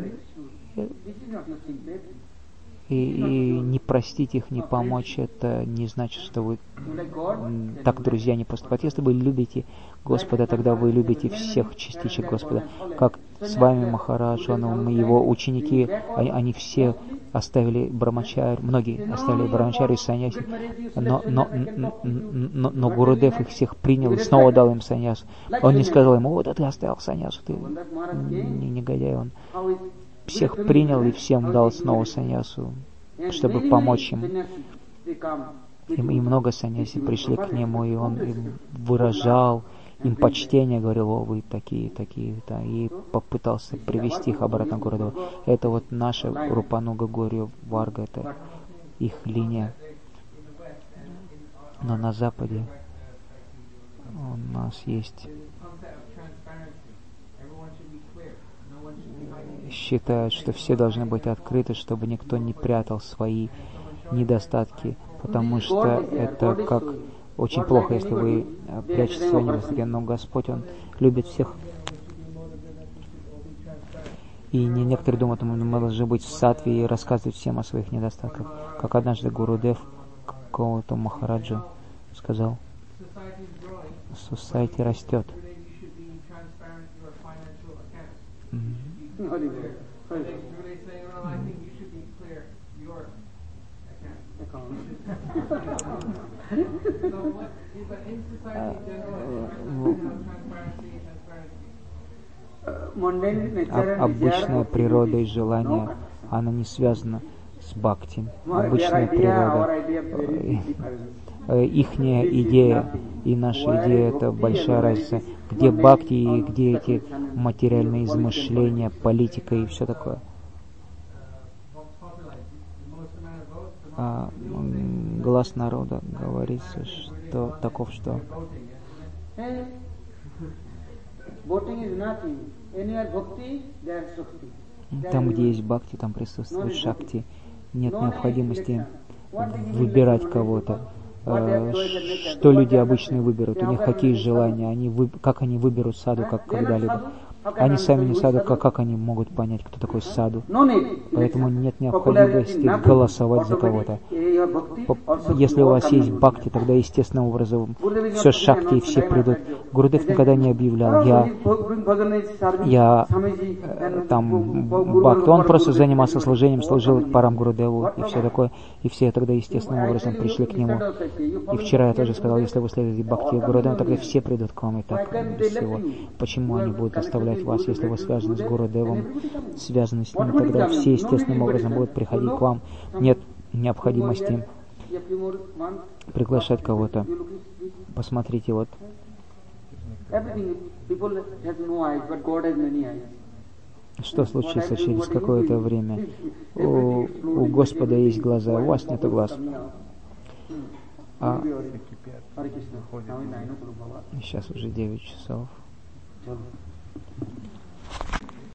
И, и не простить их, не помочь, это не значит, что вы так, друзья, не поступают. Если вы любите Господа, тогда вы любите всех частичек Господа. Как с вами Махарадж, он, его ученики, они, они все оставили брамачарь, многие оставили брамачарь и саньяси, но, но, но, но, но Гурудев их всех принял и снова дал им саньясу. Он не сказал ему, вот, а ты оставил саньясу, ты не негодяй, он всех принял и всем дал снова саньясу, чтобы помочь им. И, и много саньяси пришли к нему, и он им выражал им почтение, говорил, о, вы такие, такие, да, и попытался привести их обратно к городу. Это вот наша Рупануга Гори Варга, это их линия. Но на Западе у нас есть... Считают, что все должны быть открыты, чтобы никто не прятал свои недостатки, потому что это как очень плохо, если вы прячете свои недостатки, но Господь, Он любит всех. И не некоторые думают, мы должны быть в саттве и рассказывать всем о своих недостатках. Как однажды Гурудев какому-то Махараджу сказал, society растет. Обычная природа и желание, она не связана с бхакти. Обычная природа, ихняя идея и наша идея — это большая разница. Где бхакти и где эти материальные измышления, политика и все такое. а глаз народа говорится, что таков, что там, где есть бхакти, там присутствует шакти. Нет необходимости выбирать кого-то. Что люди обычно выберут? У них какие желания? Они вы... Как они выберут саду, как когда-либо? Они сами не саду, как, как они могут понять, кто такой саду? Поэтому нет необходимости голосовать за кого-то. Если у вас есть бхакти, тогда естественным образом все шакти и все придут. Гурудев никогда не объявлял, я, я там бхакти. Он просто занимался служением, служил парам Гурудеву и все такое. И все тогда естественным образом пришли к нему. И вчера я тоже сказал, если вы следуете бхакти Гурудеву, тогда все придут к вам и так без всего. Почему они будут оставлять вас, если вы связаны с Гурудевом, связаны с ним, тогда все естественным образом будут приходить к вам. Нет необходимости приглашать кого-то. Посмотрите, вот что случится через какое-то время. У, у Господа есть глаза, у вас нет глаз. А сейчас уже девять часов.